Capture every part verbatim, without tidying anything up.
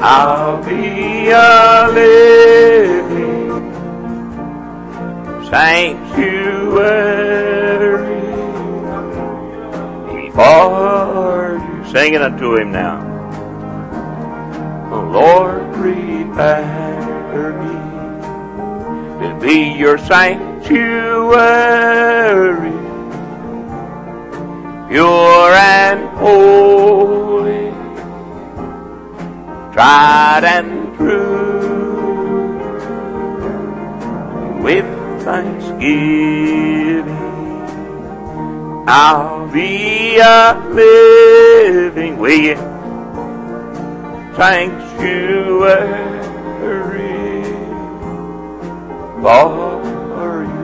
I'll be a living sanctuary for you. Sing it unto him now. Oh, Lord, prepare me to be your sanctuary, pure and holy, tried and true, with thanksgiving I'll be a living, will you, sanctuary for you.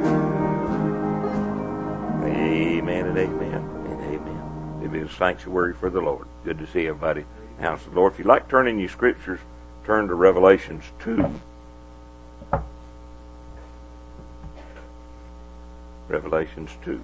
Amen and amen and amen. It is a sanctuary for the Lord. Good to see everybody. House of the Lord. If you'd like to turn in your scriptures, turn to Revelations two. Revelations two.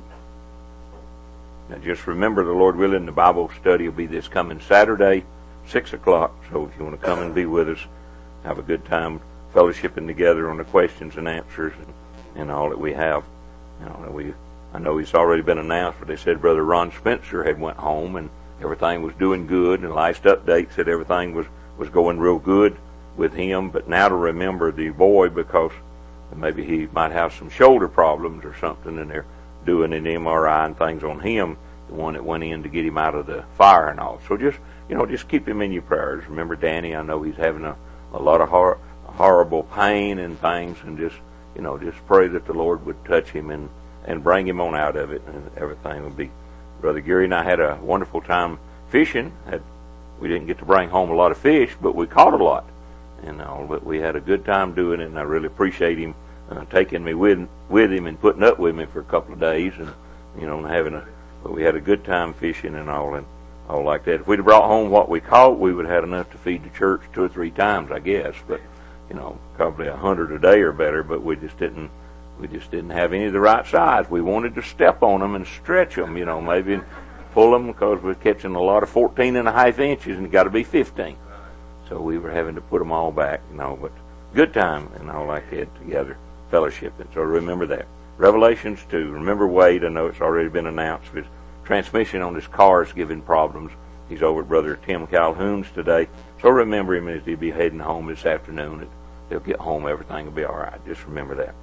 Now just remember, the Lord willing, the Bible study will be this coming Saturday, six o'clock. So if you want to come and be with us, have a good time fellowshipping together on the questions and answers and, and all that we have. You know, we, I know he's already been announced, but they said Brother Ron Spencer had went home and everything was doing good, and last update said everything was, was going real good with him. But now to remember the boy, because maybe he might have some shoulder problems or something, and they're doing an M R I and things on him, the one that went in to get him out of the fire and all. So just, you know, just keep him in your prayers. Remember Danny, I know he's having a, a lot of hor- horrible pain and things, and just, you know, just pray that the Lord would touch him and, and bring him on out of it, and everything would be. Brother Gary and I had a wonderful time fishing. Had, we didn't get to bring home a lot of fish, but we caught a lot. And all, but we had a good time doing it, and I really appreciate him uh, taking me with with him and putting up with me for a couple of days, and you know, having a. But we had a good time fishing and all, and all like that. If we'd have brought home what we caught, we would have had enough to feed the church two or three times, I guess. But you know, probably a hundred a day or better. But we just didn't. We just didn't have any of the right size. We wanted to step on them and stretch them, you know, maybe pull them, because we're catching a lot of fourteen and a half inches, and got to be fifteen. So we were having to put them all back, you know, but good time and all like that together, fellowshipping. So remember that. Revelations two. Remember Wade, I know it's already been announced, his transmission on his car is giving problems. He's over at Brother Tim Calhoun's today. So remember him as he'll be heading home this afternoon. He'll get home, everything will be all right. Just remember that.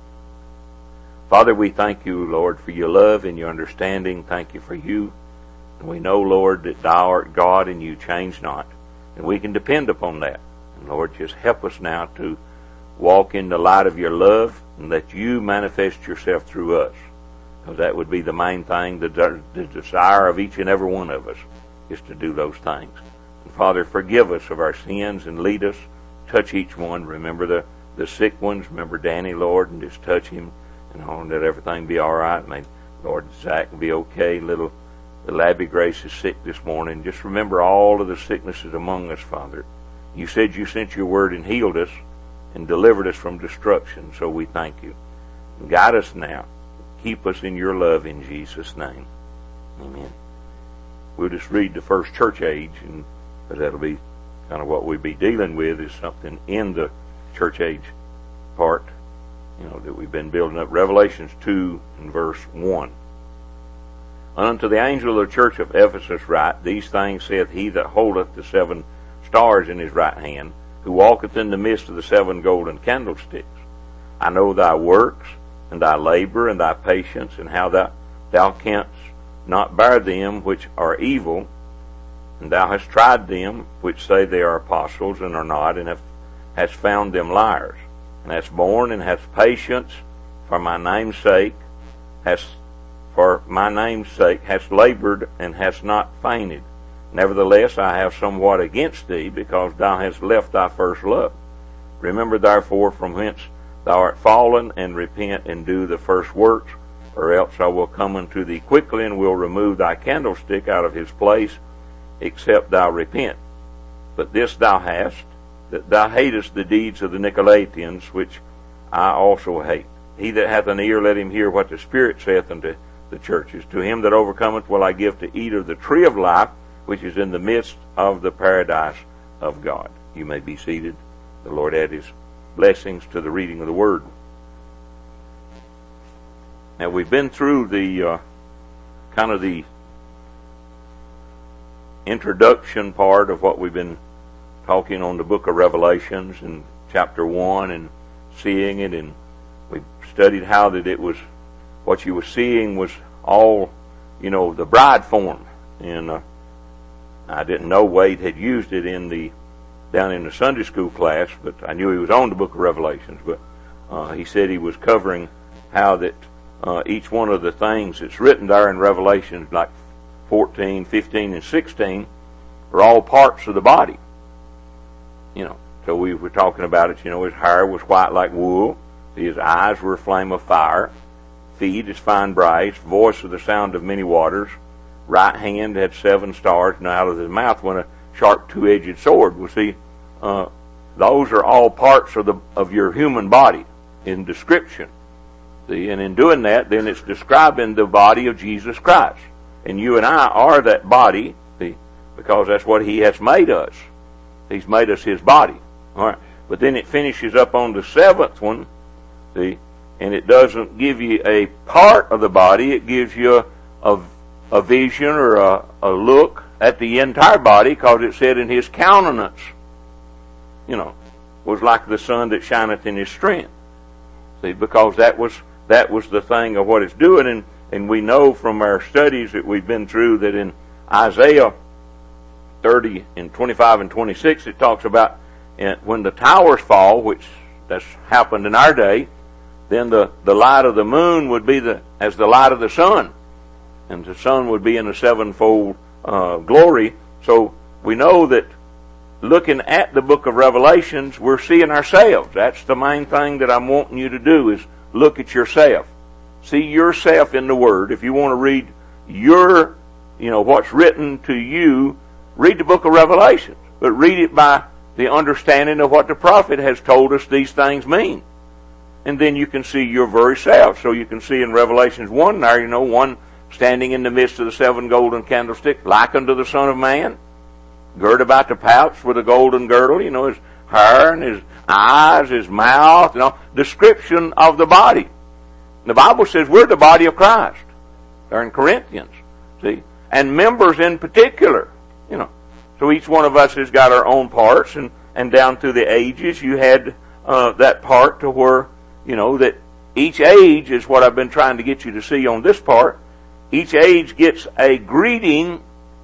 Father, we thank you, Lord, for your love and your understanding. Thank you for you. And we know, Lord, that thou art God and you change not. And we can depend upon that. And Lord, just help us now to walk in the light of your love, and that you manifest yourself through us. Because that would be the main thing, the, the desire of each and every one of us, is to do those things. And Father, forgive us of our sins and lead us. Touch each one. Remember the, the sick ones. Remember Danny, Lord, and just touch him. And all, that everything be all right. May Lord Zach be okay. Little, little Abby Grace is sick this morning. Just remember all of the sicknesses among us, Father. You said you sent your word and healed us and delivered us from destruction. So we thank you. And guide us now. Keep us in your love in Jesus' name. Amen. We'll just read the first church age, and because that'll be kind of what we'll be dealing with, is something in the church age part, you know, that we've been building up. Revelations two and verse one. Unto the angel of the church of Ephesus write, These things saith he that holdeth the seven stars in his right hand, who walketh in the midst of the seven golden candlesticks. I know thy works, and thy labor, and thy patience, and how thou, thou canst not bear them which are evil, and thou hast tried them which say they are apostles, and are not, and have, hast found them liars. And hast borne and hast patience for my name's sake, hast for my name's sake hast labored and hast not fainted. Nevertheless, I have somewhat against thee, because thou hast left thy first love. Remember therefore from whence thou art fallen, and repent and do the first works, or else I will come unto thee quickly, and will remove thy candlestick out of his place, except thou repent. But this thou hast, that thou hatest the deeds of the Nicolaitans, which I also hate. He that hath an ear, let him hear what the Spirit saith unto the churches. To him that overcometh will I give to eat of the tree of life, which is in the midst of the paradise of God. You may be seated. The Lord add His blessings to the reading of the Word. Now, we've been through the uh, kind of the introduction part of what we've been talking on the book of Revelations in chapter one and seeing it, and we studied how that it was, what you were seeing was all, you know, the bride form. And uh, I didn't know Wade had used it in the down in the Sunday school class, but I knew he was on the book of Revelations. But uh, he said he was covering how that uh, each one of the things that's written there in Revelations, like fourteen, fifteen, and sixteen, are all parts of the body. You know, so we were talking about it. You know, his hair was white like wool, his eyes were a flame of fire, feet as fine brass, voice of the sound of many waters, right hand had seven stars, and out of his mouth went a sharp two-edged sword. Well, see, uh, those are all parts of the of your human body in description. See, and in doing that, then it's describing the body of Jesus Christ. And you and I are that body, see, because that's what He has made us. He's made us His body. All right. But then it finishes up on the seventh one, see, and it doesn't give you a part of the body. It gives you a, a, a vision or a, a look at the entire body, because it said in His countenance, you know, was like the sun that shineth in His strength. See, because that was that was the thing of what it's doing, and, and we know from our studies that we've been through that in Isaiah thirty and twenty-five and twenty-six, it talks about when the towers fall, which that's happened in our day, then the, the light of the moon would be the as the light of the sun, and the sun would be in a sevenfold uh, glory. So we know that looking at the book of Revelations, we're seeing ourselves. That's the main thing that I'm wanting you to do, is look at yourself. See yourself in the Word. If you want to read your, you know, what's written to you, read the book of Revelations, but read it by the understanding of what the prophet has told us these things mean. And then you can see your very self. So you can see in Revelations one there, you know, one standing in the midst of the seven golden candlesticks, like unto the Son of Man, girt about the pouch with a golden girdle, you know, his hair and his eyes, his mouth, you know, description of the body. The Bible says we're the body of Christ. They're in Corinthians, see, and members in particular, you know. So each one of us has got our own parts, and, and down through the ages you had uh, that part to where, you know, that each age is what I've been trying to get you to see on this part. Each age gets a greeting,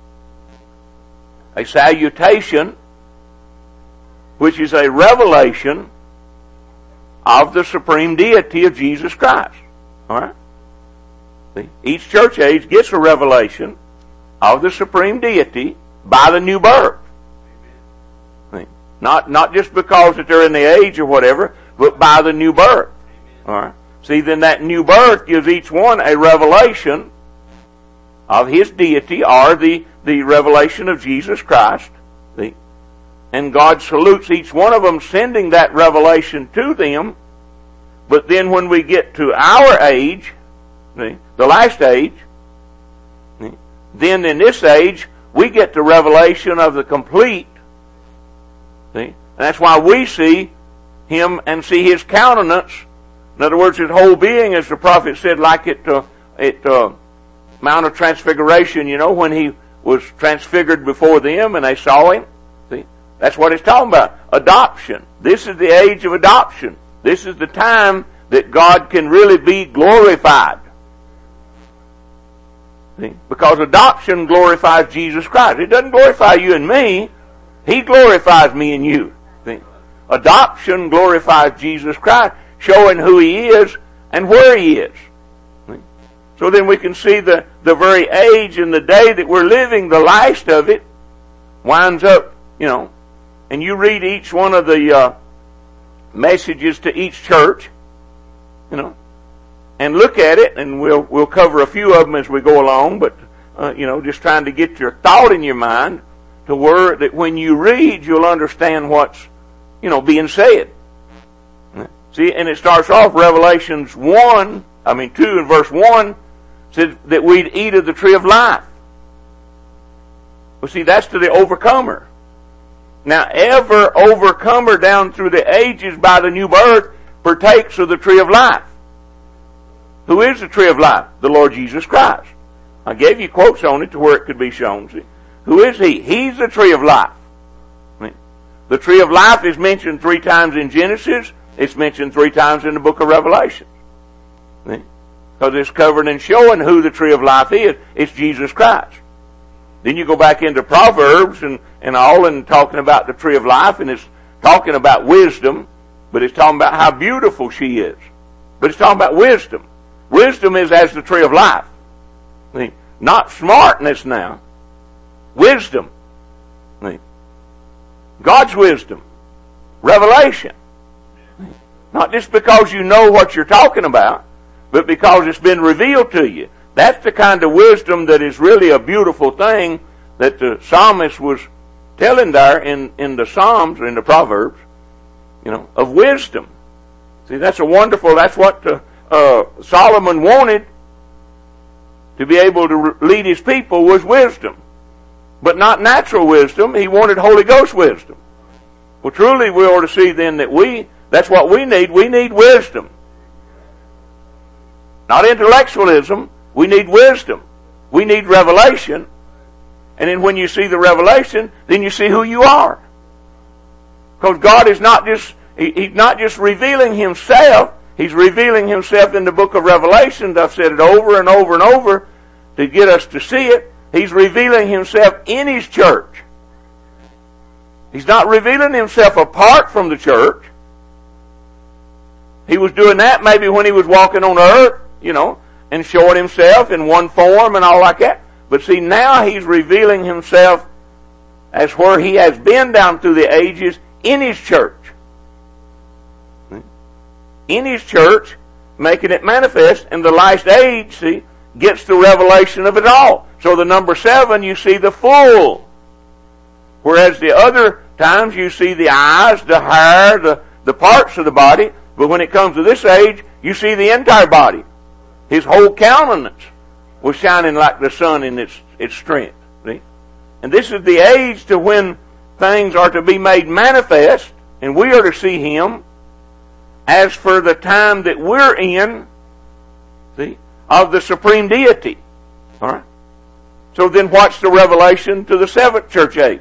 a salutation, which is a revelation of the supreme deity of Jesus Christ. All right? See? Each church age gets a revelation of the supreme deity by the new birth. See? Not not just because that they're in the age or whatever, but by the new birth. All right? See, then that new birth gives each one a revelation of His deity, or the, the revelation of Jesus Christ. See? And God salutes each one of them, sending that revelation to them. But then when we get to our age, see, the last age, see, then in this age, we get the revelation of the complete. See? And that's why we see Him and see His countenance. In other words, His whole being, as the prophet said, like it, uh, it, uh, Mount of Transfiguration, you know, when He was transfigured before them and they saw Him. See? That's what it's talking about. Adoption. This is the age of adoption. This is the time that God can really be glorified. See? Because adoption glorifies Jesus Christ. It doesn't glorify you and me. He glorifies me and you. See? Adoption glorifies Jesus Christ, showing who He is and where He is. See? So then we can see the, the very age and the day that we're living, the last of it, winds up, you know, and you read each one of the uh, messages to each church, you know, and look at it, and we'll we'll cover a few of them as we go along, but, uh, you know, just trying to get your thought in your mind to where that when you read, you'll understand what's, you know, being said. See, and it starts off, Revelations one, I mean two and verse one, said that we'd eat of the tree of life. Well, see, that's to the overcomer. Now, ever overcomer down through the ages by the new birth partakes of the tree of life. Who is the tree of life? The Lord Jesus Christ. I gave you quotes on it to where it could be shown. See? Who is He? He's the tree of life. I mean, the tree of life is mentioned three times in Genesis. It's mentioned three times in the book of Revelation. Because it's covering and showing who the tree of life is. It's Jesus Christ. Then you go back into Proverbs and, and all and talking about the tree of life, and it's talking about wisdom, but it's talking about how beautiful she is. But it's talking about wisdom. Wisdom is as the tree of life. I mean, not smartness now. Wisdom. I mean, God's wisdom. Revelation. Not just because you know what you're talking about, but because it's been revealed to you. That's the kind of wisdom that is really a beautiful thing that the psalmist was telling there in, in the Psalms or in the Proverbs, you know, of wisdom. See, that's a wonderful, that's what uh, uh, Solomon wanted to be able to re- lead his people was wisdom. But not natural wisdom. He wanted Holy Ghost wisdom. Well, truly we ought to see then that we, that's what we need. We need wisdom. Not intellectualism. We need wisdom. We need revelation. And then when you see the revelation, then you see who you are. Because God is not just, he, He's not just revealing Himself. He's revealing Himself in the book of Revelation. I've said it over and over and over to get us to see it. He's revealing Himself in His church. He's not revealing Himself apart from the church. He was doing that maybe when He was walking on earth, you know, and showing Himself in one form and all like that. But see, now He's revealing Himself as where He has been down through the ages in His church. In His church, making it manifest, and the last age, see, gets the revelation of it all. So the number seven, you see the full. Whereas the other times you see the eyes, the hair, the, the parts of the body. But when it comes to this age, you see the entire body. His whole countenance was shining like the sun in its, its strength. See? And this is the age to when things are to be made manifest, and we are to see Him as for the time that we're in, see, of the supreme deity. All right? So then what's the revelation to the seventh church age?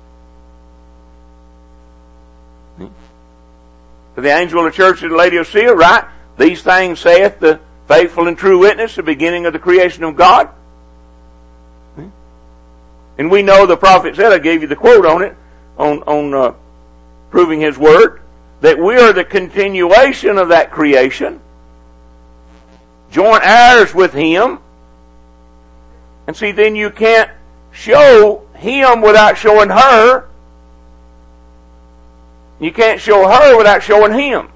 See? To the angel of the church of Laodicea, right? These things saith the faithful and true witness, the beginning of the creation of God. See? And we know the prophet said, I gave you the quote on it, on, on uh, proving his word, that we are the continuation of that creation, joint heirs with Him. And see, then you can't show Him without showing her. You can't show her without showing Him.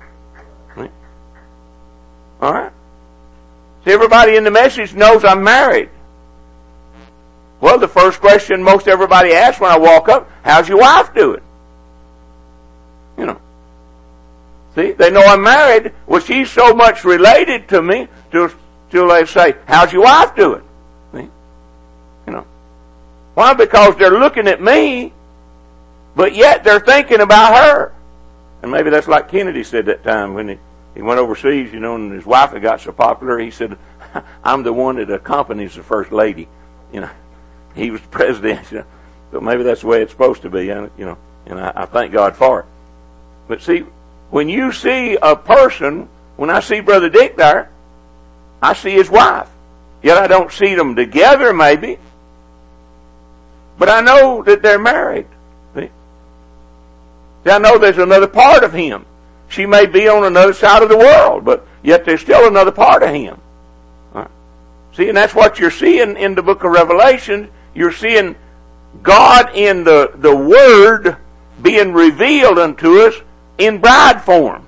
Alright? See, everybody in the message knows I'm married. Well, the first question most everybody asks when I walk up, how's your wife doing? You know. See, they know I'm married. Well, she's so much related to me till, till they say, how's your wife doing? See? You know. Why? Because they're looking at me, but yet they're thinking about her. And maybe that's like Kennedy said that time when he, he went overseas, you know, and his wife had got so popular, he said, I'm the one that accompanies the first lady. You know, he was president, you know. But maybe that's the way it's supposed to be, you know, and I, I thank God for it. But see, when you see a person, when I see Brother Dick there, I see his wife. Yet I don't see them together maybe. But I know that they're married. See? See, I know there's another part of him. She may be on another side of the world, but yet there's still another part of him. Right? See, and that's what you're seeing in the book of Revelation. You're seeing God in the, the Word being revealed unto us in bride form.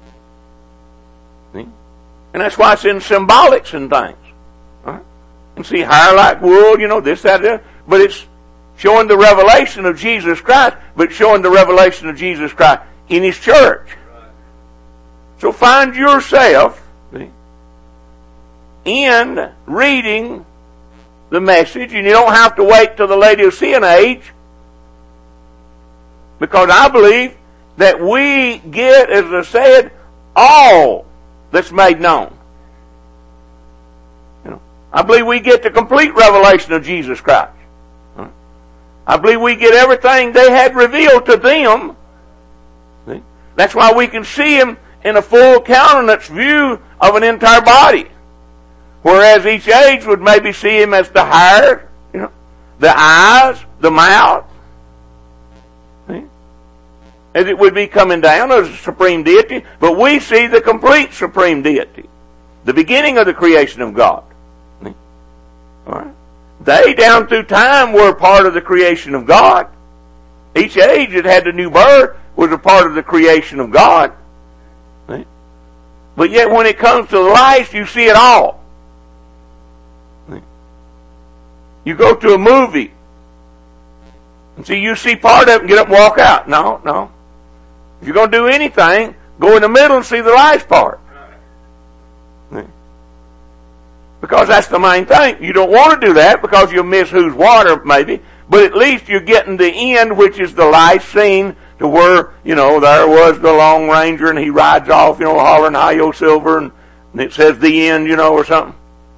See? And that's why it's in symbolics and things. Right? And see, hair like wool, you know, this, that, that. But it's showing the revelation of Jesus Christ, but showing the revelation of Jesus Christ in His church. So find yourself, see, in reading the message, and you don't have to wait till the Laodicean age. Because I believe that we get, as I said, all that's made known. You know, I believe we get the complete revelation of Jesus Christ. I believe we get everything they had revealed to them. See? That's why we can see Him in a full countenance view of an entire body. Whereas each age would maybe see Him as the hair, you know, the eyes, the mouth. See? As it would be coming down as a supreme deity. But we see the complete supreme deity. The beginning of the creation of God. See? All right. They, down through time, were part of the creation of God. Each age that had the new birth was a part of the creation of God. See? But yet when it comes to the life, you see it all. See? You go to a movie, and see, you see part of it and get up and walk out. No, no. If you're going to do anything, go in the middle and see the life part. See? Because that's the main thing. You don't want to do that because you'll miss who's water, maybe. But at least you're getting the end, which is the life scene, to where, you know, there was the Lone Ranger and he rides off, you know, hollering Hi-Yo Silver, and, and it says the end, you know, or something.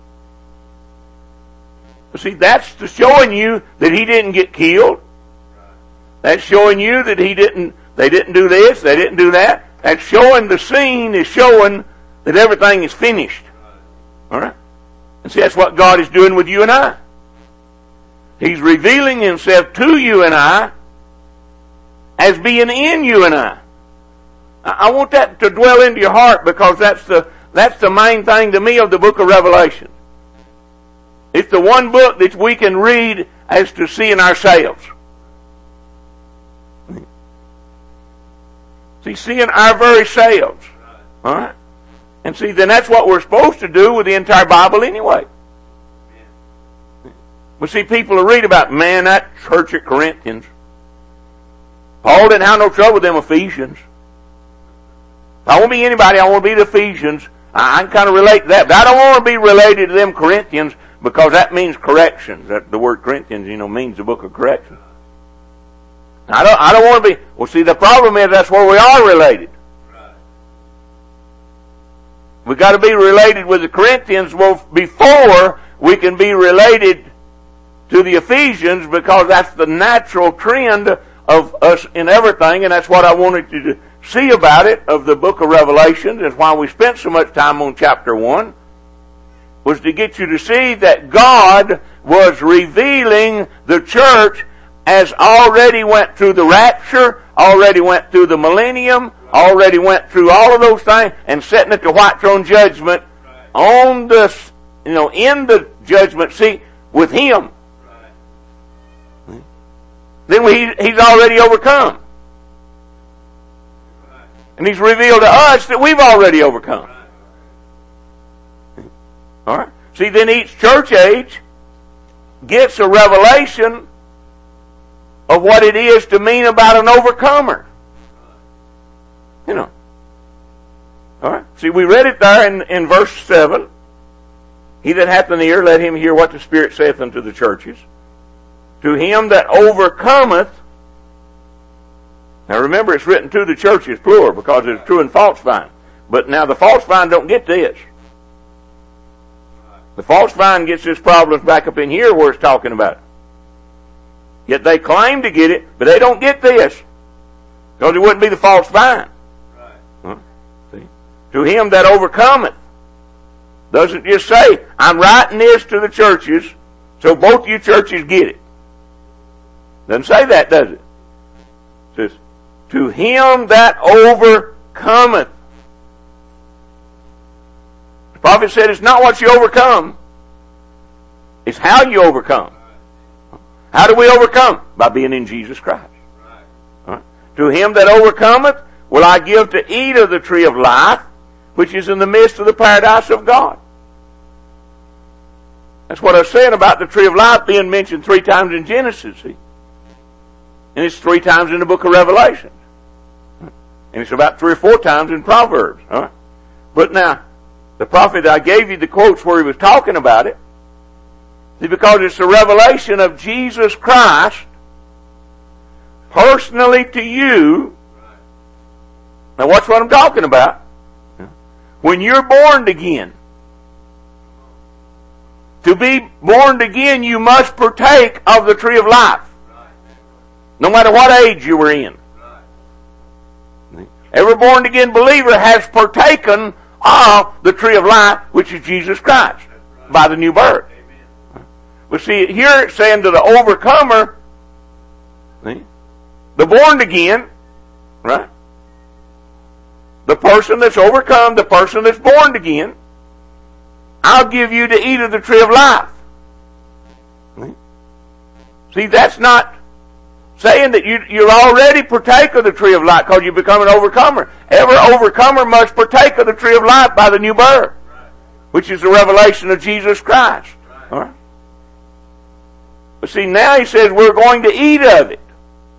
But see, that's the showing you that he didn't get killed. That's showing you that he didn't, they didn't do this, they didn't do that. That's showing, the scene is showing that everything is finished. Alright? And see, that's what God is doing with you and I. He's revealing Himself to you and I as being in you and I. I want that to dwell into your heart, because that's the, that's the main thing to me of the book of Revelation. It's the one book that we can read as to seeing ourselves. See, seeing our very selves. Alright? And see, then that's what we're supposed to do with the entire Bible anyway. But see, people will read about, man, that church at Corinthians. Paul didn't have no trouble with them Ephesians. If I want to be anybody, I want to be the Ephesians. I, I can kind of relate to that. But I don't want to be related to them Corinthians, because that means correction. That, the word Corinthians, you know, means the book of correction. I don't, I don't want to be, well see, the problem is that's where we are related. We've got to be related with the Corinthians before we can be related to the Ephesians, because that's the natural trend of us in everything, and that's what I wanted you to see about it of the book of Revelation. That's why we spent so much time on chapter one, was to get you to see that God was revealing the church as already went through the rapture, already went through the millennium, already went through all of those things, and sitting at the white throne judgment on the, you know, in the judgment seat with Him. Right. Then we, He's already overcome. Right. And He's revealed to us that we've already overcome. Right. Alright? See, then each church age gets a revelation of what it is to mean about an overcomer. You know. Alright? See, we read it there in, in verse seven. He that hath an ear, let him hear what the Spirit saith unto the churches. To him that overcometh. Now remember, it's written to the churches, plural, because it's true and false vine. But now the false vine don't get this. The false vine gets this problem back up in here where it's talking about it. Yet they claim to get it, but they don't get this. Because it wouldn't be the false vine. Right. Huh? See? To him that overcometh. Doesn't just say, I'm writing this to the churches, so both you churches get it. Doesn't say that, does it? It says, to him that overcometh. The prophet said it's not what you overcome, it's how you overcome. How do we overcome? By being in Jesus Christ. Right. To him that overcometh will I give to eat of the tree of life, which is in the midst of the paradise of God. That's what I was saying about the tree of life being mentioned three times in Genesis. See? And it's three times in the book of Revelation. And it's about three or four times in Proverbs. All right? But now, the prophet, I gave you the quotes where he was talking about it. See, because it's a revelation of Jesus Christ personally to you. Now watch what I'm talking about. When you're born again. To be born again, you must partake of the tree of life. No matter what age you were in. Every born again believer has partaken of the tree of life, which is Jesus Christ, by the new birth. But see, here it's saying to the overcomer, see, the born again, right? The person that's overcome, the person that's born again, I'll give you to eat of the tree of life. See, see that's not saying that you, you already partake of the tree of life because you become an overcomer. Every overcomer must partake of the tree of life by the new birth, which is the revelation of Jesus Christ. All right? But see, now he says we're going to eat of it.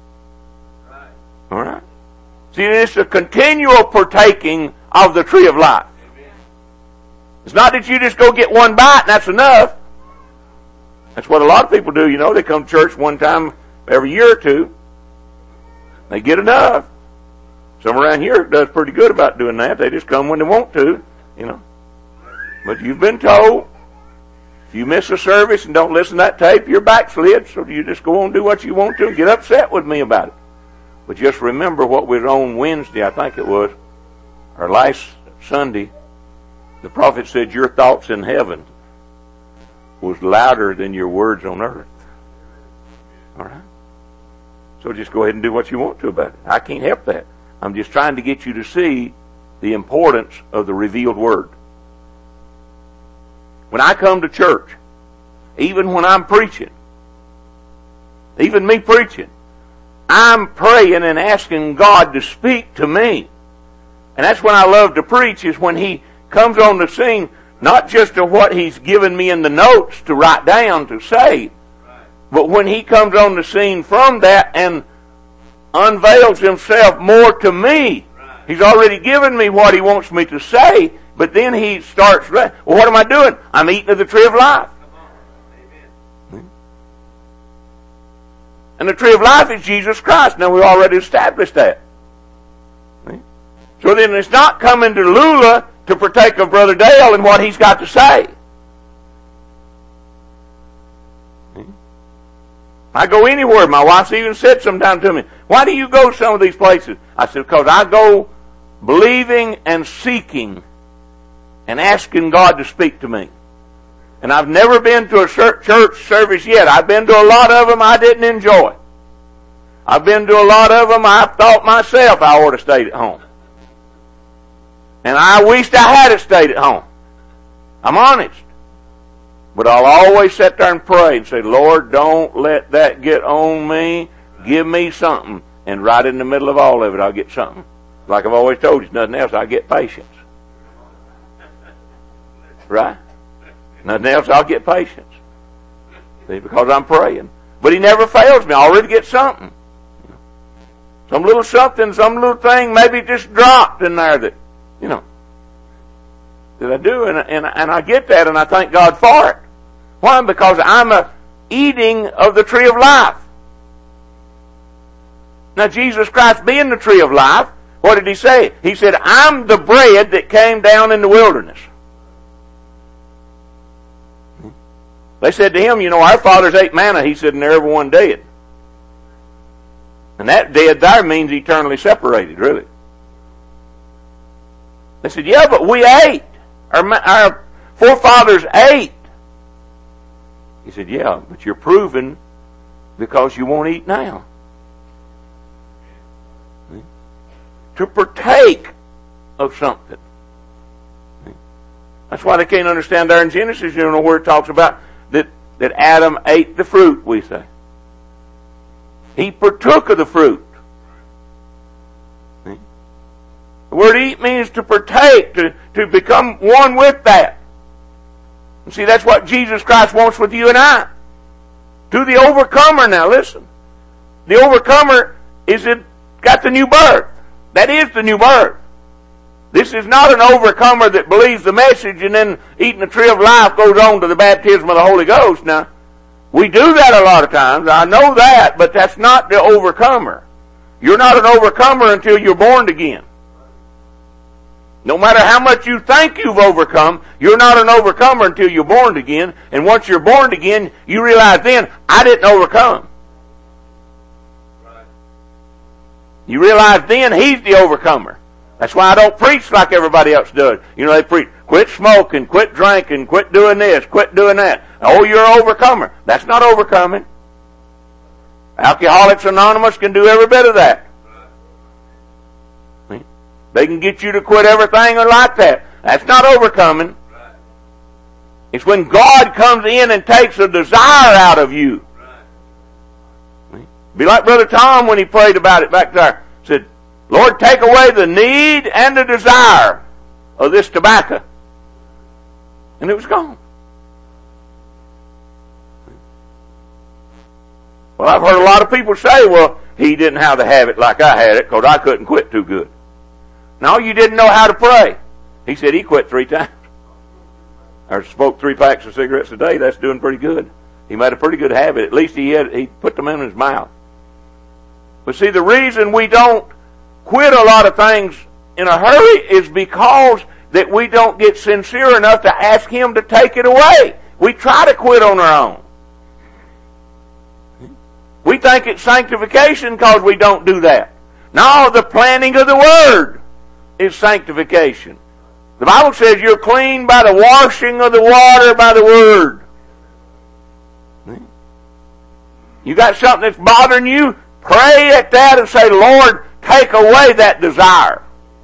All right? See, it's a continual partaking of the tree of life. It's not that you just go get one bite and that's enough. That's what a lot of people do, you know. They come to church one time every year or two. They get enough. Some around here does pretty good about doing that. They just come when they want to, you know. But you've been told, if you miss a service and don't listen to that tape, you're backslid. So you just go on and do what you want to and get upset with me about it. But just remember what was on Wednesday, I think it was, or last Sunday. The prophet said your thoughts in heaven was louder than your words on earth. All right? So just go ahead and do what you want to about it. I can't help that. I'm just trying to get you to see the importance of the revealed word. When I come to church, even when I'm preaching, even me preaching, I'm praying and asking God to speak to me. And that's when I love to preach, is when He comes on the scene, not just to what He's given me in the notes to write down, to say, but when He comes on the scene from that and unveils Himself more to me. He's already given me what He wants me to say, but then He starts, well, what am I doing? I'm eating of the tree of life. And the tree of life is Jesus Christ. Now, we already established that. So then it's not coming to Lula to partake of Brother Dale and what he's got to say. I go anywhere. My wife's even said sometime to me, why do you go to some of these places? I said, because I go believing and seeking and asking God to speak to me. And I've never been to a church service yet. I've been to a lot of them I didn't enjoy. I've been to a lot of them I thought myself I ought to stay at home. And I wished I had stayed at home. I'm honest. But I'll always sit there and pray and say, Lord, don't let that get on me. Give me something. And right in the middle of all of it, I'll get something. Like I've always told you, nothing else, I get patience. Right? Nothing else, I'll get patience. See, because I'm praying. But He never fails me. I already get something. Some little something, some little thing, maybe just dropped in there that, you know, that I do, and, and, and I get that, and I thank God for it. Why? Because I'm a eating of the tree of life. Now, Jesus Christ being the tree of life, what did He say? He said, I'm the bread that came down in the wilderness. They said to Him, you know, our fathers ate manna. He said, and they're everyone dead. And that dead there means eternally separated, really. They said, yeah, but we ate. Our, our forefathers ate. He said, yeah, but you're proving because you won't eat now. See? To partake of something. See? That's why they can't understand there in Genesis, you know, where it talks about that, that Adam ate the fruit, we say. He partook of the fruit. See? The word eat means to partake, to, to become one with that. And see, that's what Jesus Christ wants with you and I. To the overcomer now, listen. The overcomer is it got the new birth. That is the new birth. This is not an overcomer that believes the message and then eating the tree of life goes on to the baptism of the Holy Ghost. Now, We do that a lot of times. I know that, but that's not the overcomer. You're not an overcomer until you're born again. No matter how much you think you've overcome, you're not an overcomer until you're born again. And once you're born again, you realize then, I didn't overcome. You realize then he's the overcomer. That's why I don't preach like everybody else does. You know, they preach, quit smoking, quit drinking, quit doing this, quit doing that. Oh, you're an overcomer. That's not overcoming. Alcoholics Anonymous can do every bit of that. They can get you to quit everything like that. That's not overcoming. It's when God comes in and takes a desire out of you. Be like Brother Tom when he prayed about it back there. Said, Lord, take away the need and the desire of this tobacco. And it was gone. Well, I've heard a lot of people say, well, he didn't have to have it like I had it because I couldn't quit too good. No, you didn't know how to pray. He said he quit three times. Or smoked three packs of cigarettes a day. That's doing pretty good. He made a pretty good habit. At least he had, he put them in his mouth. But see, the reason we don't quit a lot of things in a hurry is because that we don't get sincere enough to ask Him to take it away. We try to quit on our own. We think it's sanctification because we don't do that. No, the planting of the Word is sanctification. The Bible says you're clean by the washing of the water by the Word. You got something that's bothering you? Pray at that and say, Lord, take away that desire.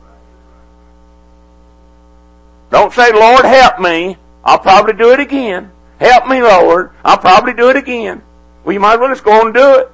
Don't say, Lord, help me. I'll probably do it again. Help me, Lord. I'll probably do it again. Well, you might as well just go on and do it.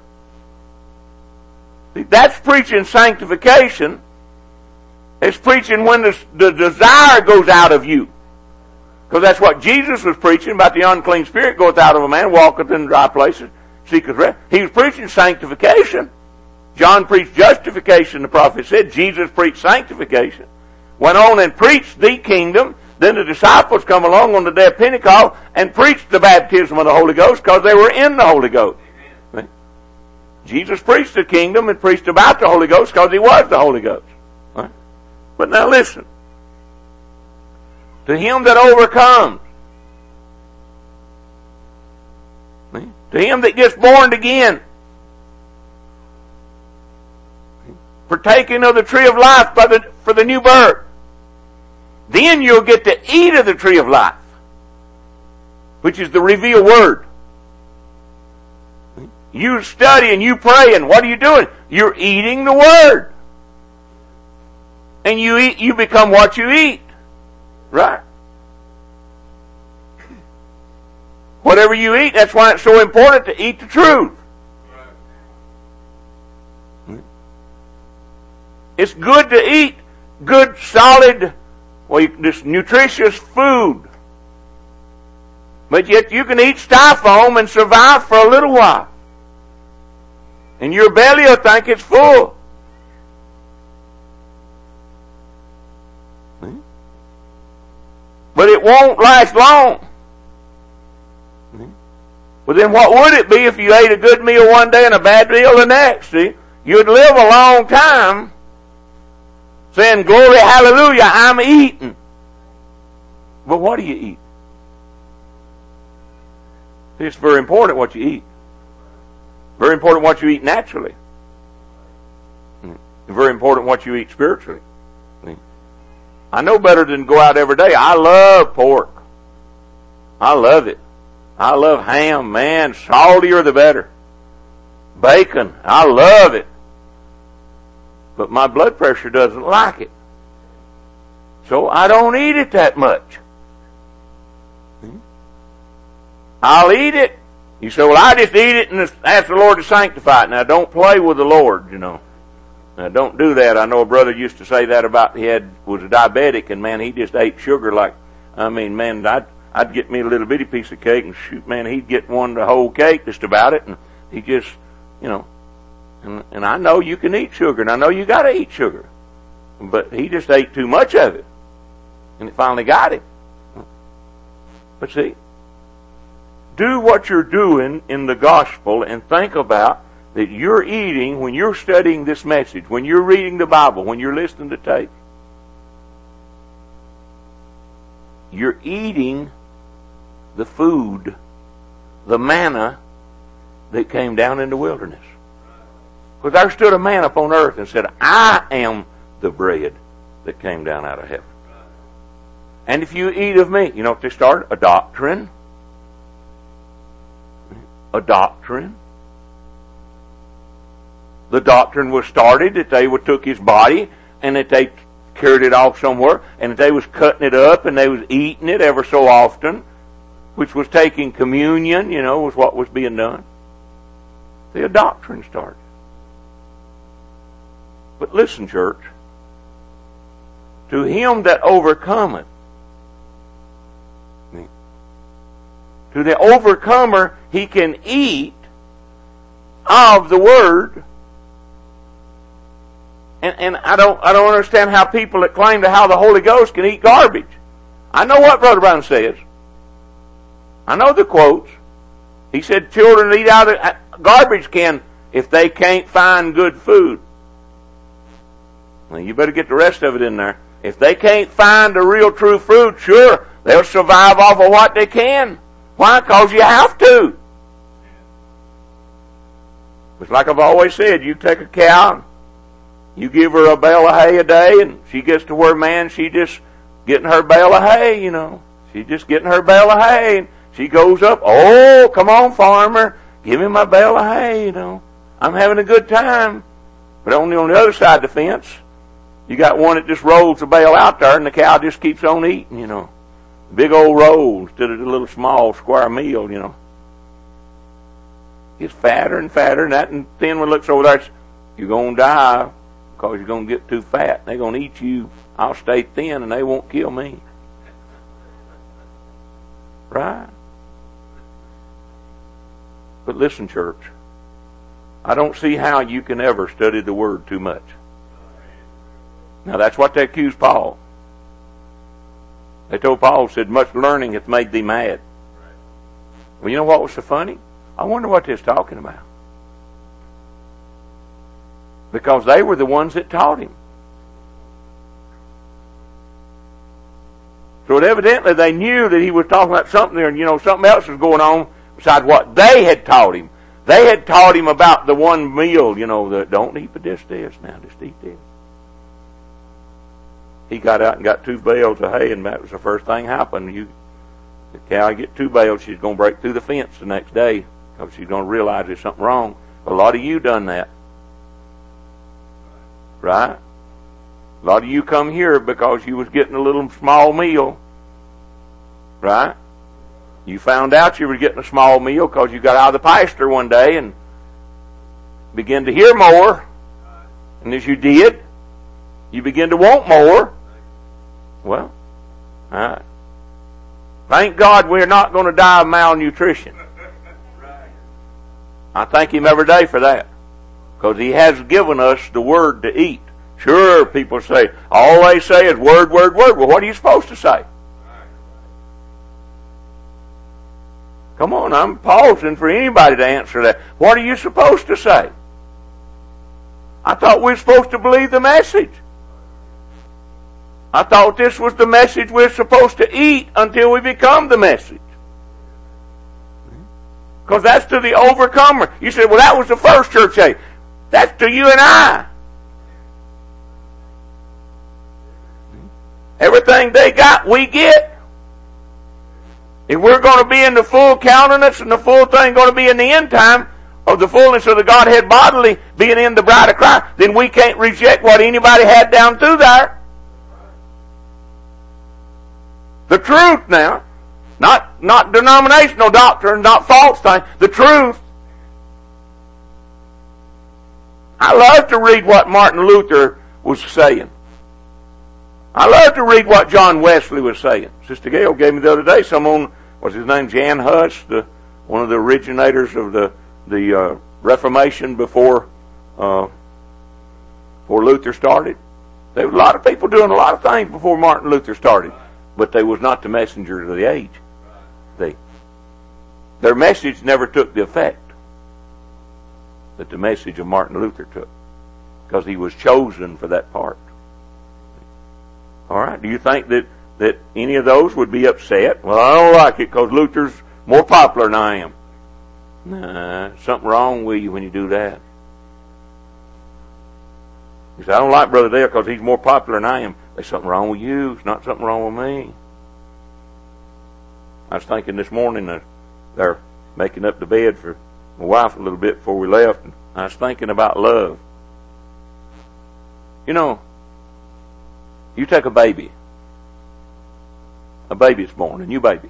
See, that's preaching sanctification. It's preaching when the, the desire goes out of you. Because that's what Jesus was preaching about. The unclean spirit goeth out of a man, walketh in dry places, seeketh rest. He was preaching sanctification. John preached justification, the prophet said. Jesus preached sanctification. Went on and preached the kingdom. Then the disciples come along on the day of Pentecost and preached the baptism of the Holy Ghost because they were in the Holy Ghost. Right? Jesus preached the kingdom and preached about the Holy Ghost because He was the Holy Ghost. Right? But now listen. To him that overcomes, right? To him that gets born again, partaking of the tree of life by the, for the new birth, then you'll get to eat of the tree of life, which is the revealed Word. You study and you pray, and what are you doing? You're eating the Word. And you eat, you become what you eat. Right? Whatever you eat, that's why it's so important to eat the truth. It's good to eat good, solid, well, this nutritious food. But yet you can eat styrofoam and survive for a little while. And your belly will think it's full. But it won't last long. Well, then what would it be if you ate a good meal one day and a bad meal the next? See? You'd live a long time saying, glory, hallelujah, I'm eating. But what do you eat? It's very important what you eat. Very important what you eat naturally. Very important what you eat spiritually. I know better than go out every day. I love pork. I love it. I love ham, man. Saltier the better. Bacon. I love it. But my blood pressure doesn't like it. So I don't eat it that much. I'll eat it. You say, well, I just eat it and ask the Lord to sanctify it. Now, don't play with the Lord, you know. Now, don't do that. I know a brother used to say that about, he had, was a diabetic, and man, he just ate sugar like, I mean, man, I'd, I'd get me a little bitty piece of cake, and shoot, man, he'd get one the whole cake just about it, and he just, you know, and, and I know you can eat sugar, and I know you gotta eat sugar. But he just ate too much of it. And it finally got him. But see, do what you're doing in the gospel and think about that you're eating when you're studying this message, when you're reading the Bible, when you're listening to tape. You're eating the food, the manna that came down in the wilderness. Because there stood a man upon earth and said, I am the bread that came down out of heaven. And if you eat of me, you know what they started? A doctrine. A doctrine. The doctrine was started that they would took his body and that they carried it off somewhere and that they was cutting it up and they was eating it ever so often, which was taking communion, you know, was what was being done. The doctrine started. But listen, church, to him that overcometh, to the overcomer, he can eat of the Word. And, and I don't I don't understand how people that claim to have the Holy Ghost can eat garbage. I know what Brother Brown says. I know the quotes. He said children eat out of the garbage can if they can't find good food. Well, you better get the rest of it in there. If they can't find the real true food, sure, they'll survive off of what they can. Why? Because you have to. It's like I've always said, you take a cow, you give her a bale of hay a day, and she gets to where, man, she just getting her bale of hay, you know. She's just getting her bale of hay, and she goes up, oh, come on, farmer, give me my bale of hay, you know. I'm having a good time. But only on the other side of the fence, you got one that just rolls the bale out there, and the cow just keeps on eating, you know. Big old roll instead of the little small square meal, you know. Gets fatter and fatter, and that and thin one looks over there, you're going to die because you're going to get too fat. They're going to eat you. I'll stay thin, and they won't kill me. Right? But listen, church, I don't see how you can ever study the Word too much. Now, that's what they accused Paul. They told Paul, said, much learning hath made thee mad. Well, you know what was so funny? I wonder what they're talking about. Because they were the ones that taught him. So evidently they knew that he was talking about something there, and you know, something else was going on besides what they had taught him. They had taught him about the one meal, you know, that don't eat but this, this, now just eat this. He got out and got two bales of hay, and that was the first thing happened. You, the cow get two bales, she's going to break through the fence the next day because she's going to realize there's something wrong. A lot of you done that. Right? A lot of you come here because you was getting a little small meal. Right? You found out you were getting a small meal because you got out of the pasture one day and began to hear more. And as you did, you begin to want more. Well, all right. Thank God we're not going to die of malnutrition. I thank Him every day for that. Because He has given us the Word to eat. Sure, people say, all they say is word, word, word. Well, what are you supposed to say? Come on, I'm pausing for anybody to answer that. What are you supposed to say? I thought we were supposed to believe the message. I thought this was the message we're supposed to eat until we become the message. Because that's to the overcomer. You said, well, that was the first church age. That's to you and I. Everything they got, we get. If we're going to be in the full countenance and the full thing going to be in the end time of the fullness of the Godhead bodily being in the bride of Christ, then we can't reject what anybody had down through there. The truth now, not, not denominational doctrine, not false thing, the truth. I love to read what Martin Luther was saying. I love to read what John Wesley was saying. Sister Gail gave me the other day someone, what's his name, Jan Hus, the, one of the originators of the, the uh, Reformation before, uh, before Luther started. There was a lot of people doing a lot of things before Martin Luther started. But they was not the messenger of the age. They, Their message never took the effect that the message of Martin Luther took, because he was chosen for that part. All right, do you think that, that any of those would be upset? Well, I don't like it because Luther's more popular than I am. Nah, something wrong with you when you do that. You say, I don't like Brother Dale because he's more popular than I am. There's something wrong with you. It's not something wrong with me. I was thinking this morning that they're making up the bed for my wife a little bit before we left, and I was thinking about love. You know, you take a baby. A baby's born, a new baby.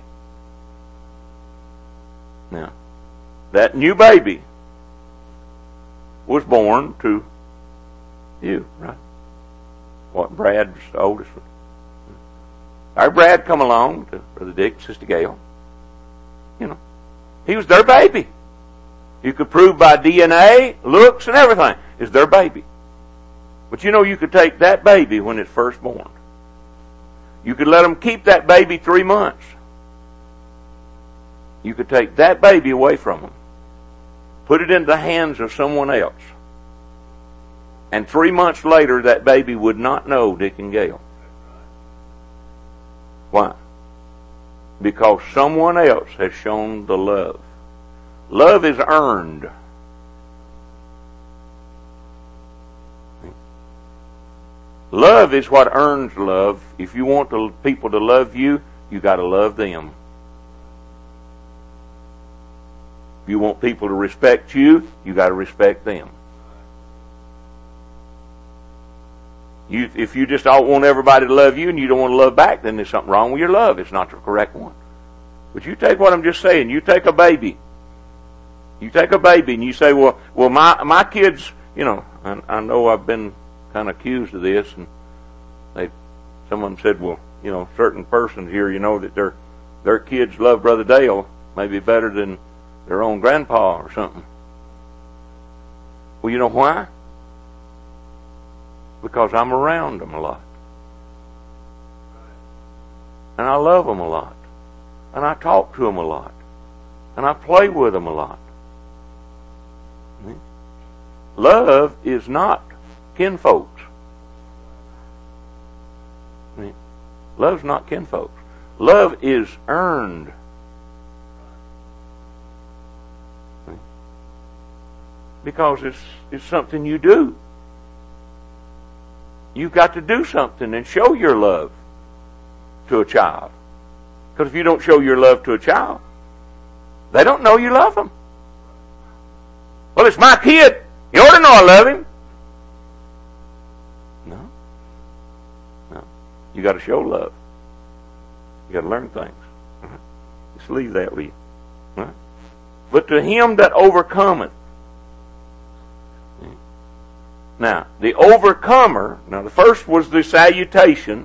Now, that new baby was born to you, right? What, Brad's the oldest one? Our Brad come along to Brother Dick, Sister Gail. You know, he was their baby. You could prove by D N A, looks, and everything. It's their baby. But you know, you could take that baby when it's first born. You could let them keep that baby three months. You could take that baby away from them, put it in the hands of someone else, and three months later, that baby would not know Dick and Gail. Why? Because someone else has shown the love. Love is earned. Love is what earns love. If you want the people to love you, you got to love them. If you want people to respect you, you got to respect them. You, if you just don't want everybody to love you and you don't want to love back, then there's something wrong with your love. It's not the correct one. But you take what I'm just saying. You take a baby. You take a baby and you say, well, well, my my kids, you know, I, I know I've been kind of accused of this, and they, someone said, well, you know, certain persons here, you know, that their their kids love Brother Dale maybe better than their own grandpa or something. Well, you know why? Because I'm around them a lot. And I love them a lot. And I talk to them a lot. And I play with them a lot. Love is not kinfolks. Love's not kinfolks. Love is earned. Because it's, it's something you do. You've got to do something and show your love to a child. Because if you don't show your love to a child, they don't know you love them. Well, it's my kid. You ought to know I love him. No. No. You got to show love. You got to learn things. Right? Just leave that with you. Right? But to him that overcometh. Now, the overcomer, now the first was the salutation,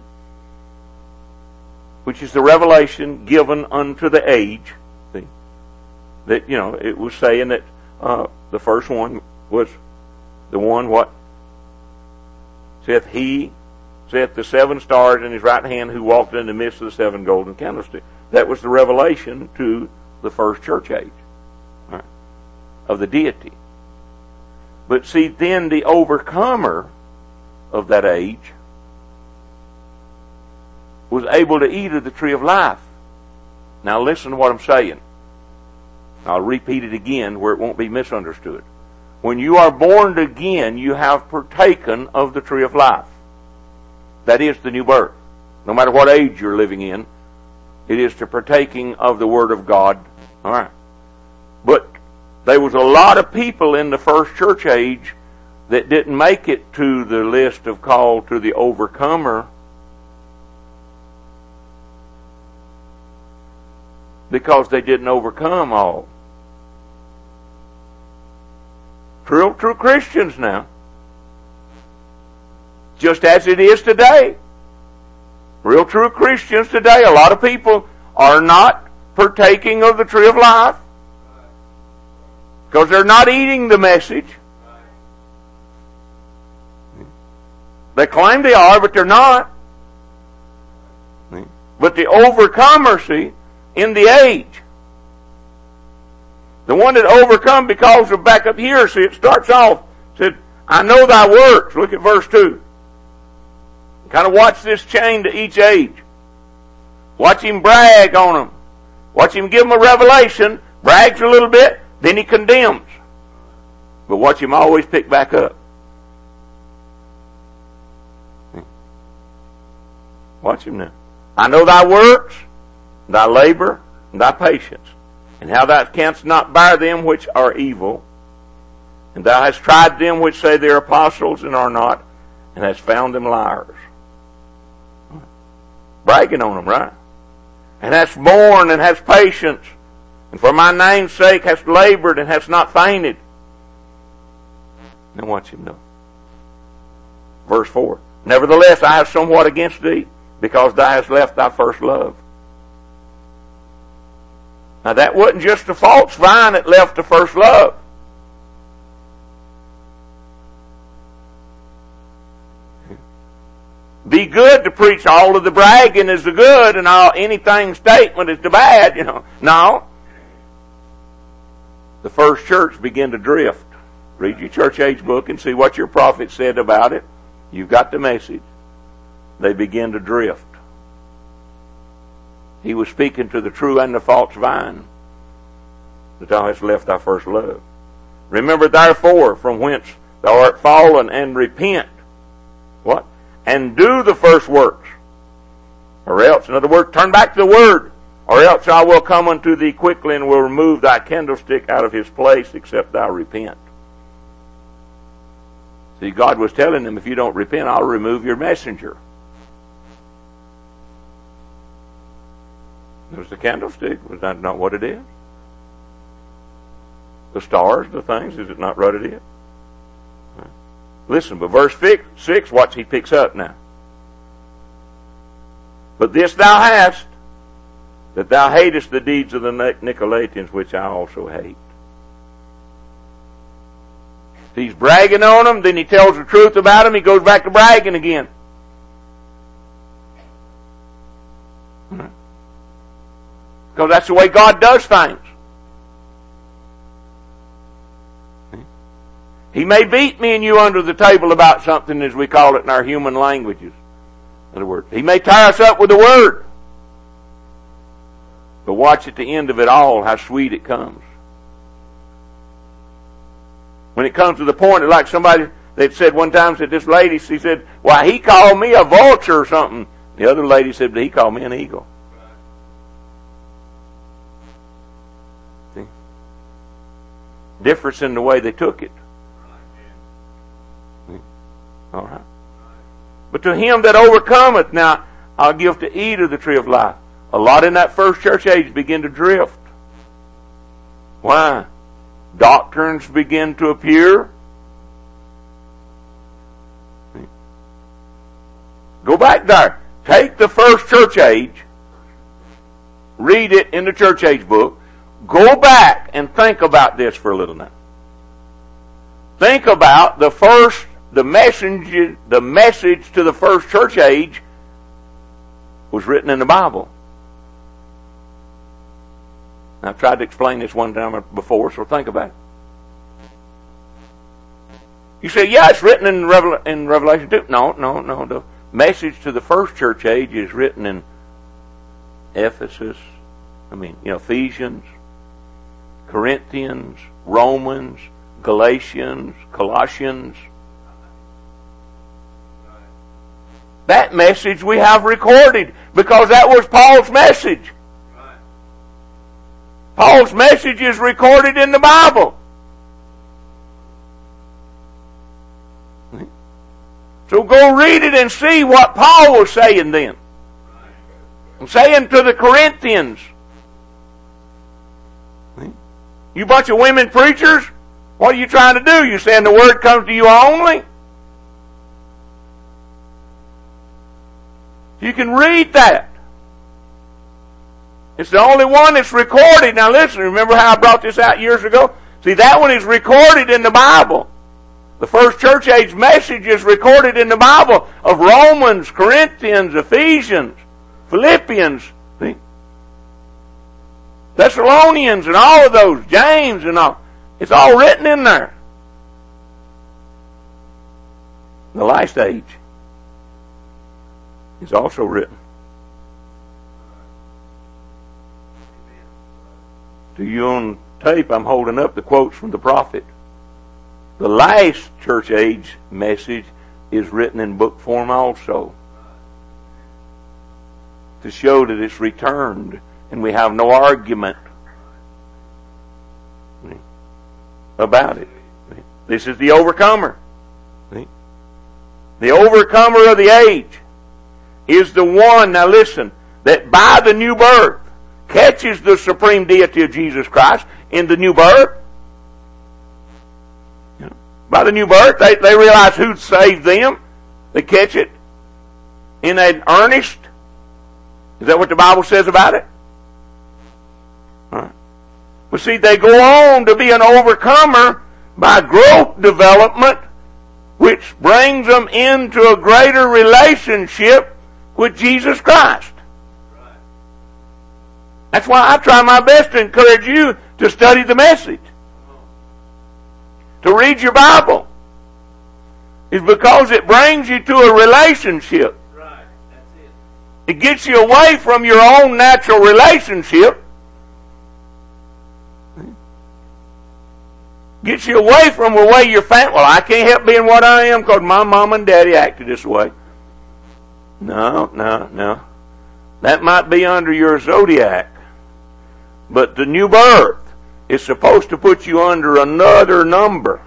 which is the revelation given unto the age. See? That, you know, it was saying that uh, the first one was the one, what? Saith he, saith the seven stars in his right hand who walked in the midst of the seven golden candlesticks. That was the revelation to the first church age, right, of the deity. But see, then the overcomer of that age was able to eat of the tree of life. Now listen to what I'm saying. I'll repeat it again where it won't be misunderstood. When you are born again, you have partaken of the tree of life. That is the new birth. No matter what age you're living in, it is the partaking of the Word of God. All right. But there was a lot of people in the first church age that didn't make it to the list of call to the overcomer because they didn't overcome all. True, true Christians now. Just as it is today. Real true Christians today, a lot of people are not partaking of the tree of life. Because they're not eating the message. They claim they are, but they're not. But the overcomer, see, in the age, The one that overcome because of back up here, see, it starts off, said, I know thy works. Look at verse two. Kind of watch this chain to each age. Watch him brag on them. Watch him give them a revelation, brags a little bit, then he condemns. But watch him always pick back up. Watch him now. I know thy works, thy labor, and thy patience, and how thou canst not bear them which are evil. And thou hast tried them which say they are apostles and are not, and hast found them liars. Bragging on them, right? And hast borne and hast patience, and for my name's sake hast labored and hast not fainted. Now watch him know. Verse four. Nevertheless, I have somewhat against thee, because thou hast left thy first love. Now that wasn't just the false vine that left the first love. Be good to preach all of the bragging is the good and all anything statement is the bad, you know. No. The first church began to drift. Read your church age book and see what your prophet said about it. You've got the message. They began to drift. He was speaking to the true and the false vine, that thou hast left thy first love. Remember therefore from whence thou art fallen, and repent. What? And do the first works. Or else, in other words, turn back to the word. Or else I will come unto thee quickly and will remove thy candlestick out of his place, except thou repent. See, God was telling them, if you don't repent, I'll remove your messenger. There's the candlestick. Was that not what it is? The stars, the things, is it not what it is? Listen, but verse six, watch, he picks up now. But this thou hast, that thou hatest the deeds of the Nicolaitans, which I also hate. He's bragging on them, then he tells the truth about them, he goes back to bragging again. Because that's the way God does things. He may beat me and you under the table about something, as we call it in our human languages. In other words, he may tie us up with the word. But watch at the end of it all how sweet it comes. When it comes to the point, like somebody that said one time, said this lady, she said, why, he called me a vulture or something. The other lady said, he called me an eagle. See? Difference in the way they took it. All right. But to him that overcometh, now I'll give to eat of the tree of life. A lot in that first church age begin to drift. Why? Doctrines begin to appear. Go back there. Take the first church age. Read it in the church age book. Go back and think about this for a little now. Think about the first The message, the message to the first church age was written in the Bible. I've tried to explain this one time before, so think about it. You say, yeah, it's written in, Revel- in Revelation two. No, no, no. The message to the first church age is written in Ephesus, I mean, you know, Ephesians, Corinthians, Romans, Galatians, Colossians. That message we have recorded because that was Paul's message. Right. Paul's message is recorded in the Bible. So go read it and see what Paul was saying then. I'm saying to the Corinthians, you bunch of women preachers, what are you trying to do? You saying the word comes to you only? You can read that. It's the only one that's recorded. Now listen, remember how I brought this out years ago? See, that one is recorded in the Bible. The first church age message is recorded in the Bible of Romans, Corinthians, Ephesians, Philippians. See? Thessalonians and all of those, James and all. It's all written in there. The last age is also written. To you on tape, I'm holding up the quotes from the prophet. The last church age message is written in book form also, to show that it's returned and we have no argument about it. This is the overcomer. The overcomer of the age is the one, now listen, that by the new birth catches the supreme deity of Jesus Christ in the new birth. By the new birth, they, they realize who saved them. They catch it in an earnest. Is that what the Bible says about it? All right. But see, they go on to be an overcomer by growth development, which brings them into a greater relationship with Jesus Christ. That's why I try my best to encourage you to study the message, to read your Bible, is because it brings you to a relationship. Right. That's it. It gets you away from your own natural relationship. Gets you away from the way you're fat. Well, I can't help being what I am because my mom and daddy acted this way. No, no, no. That might be under your zodiac. But the new birth is supposed to put you under another number.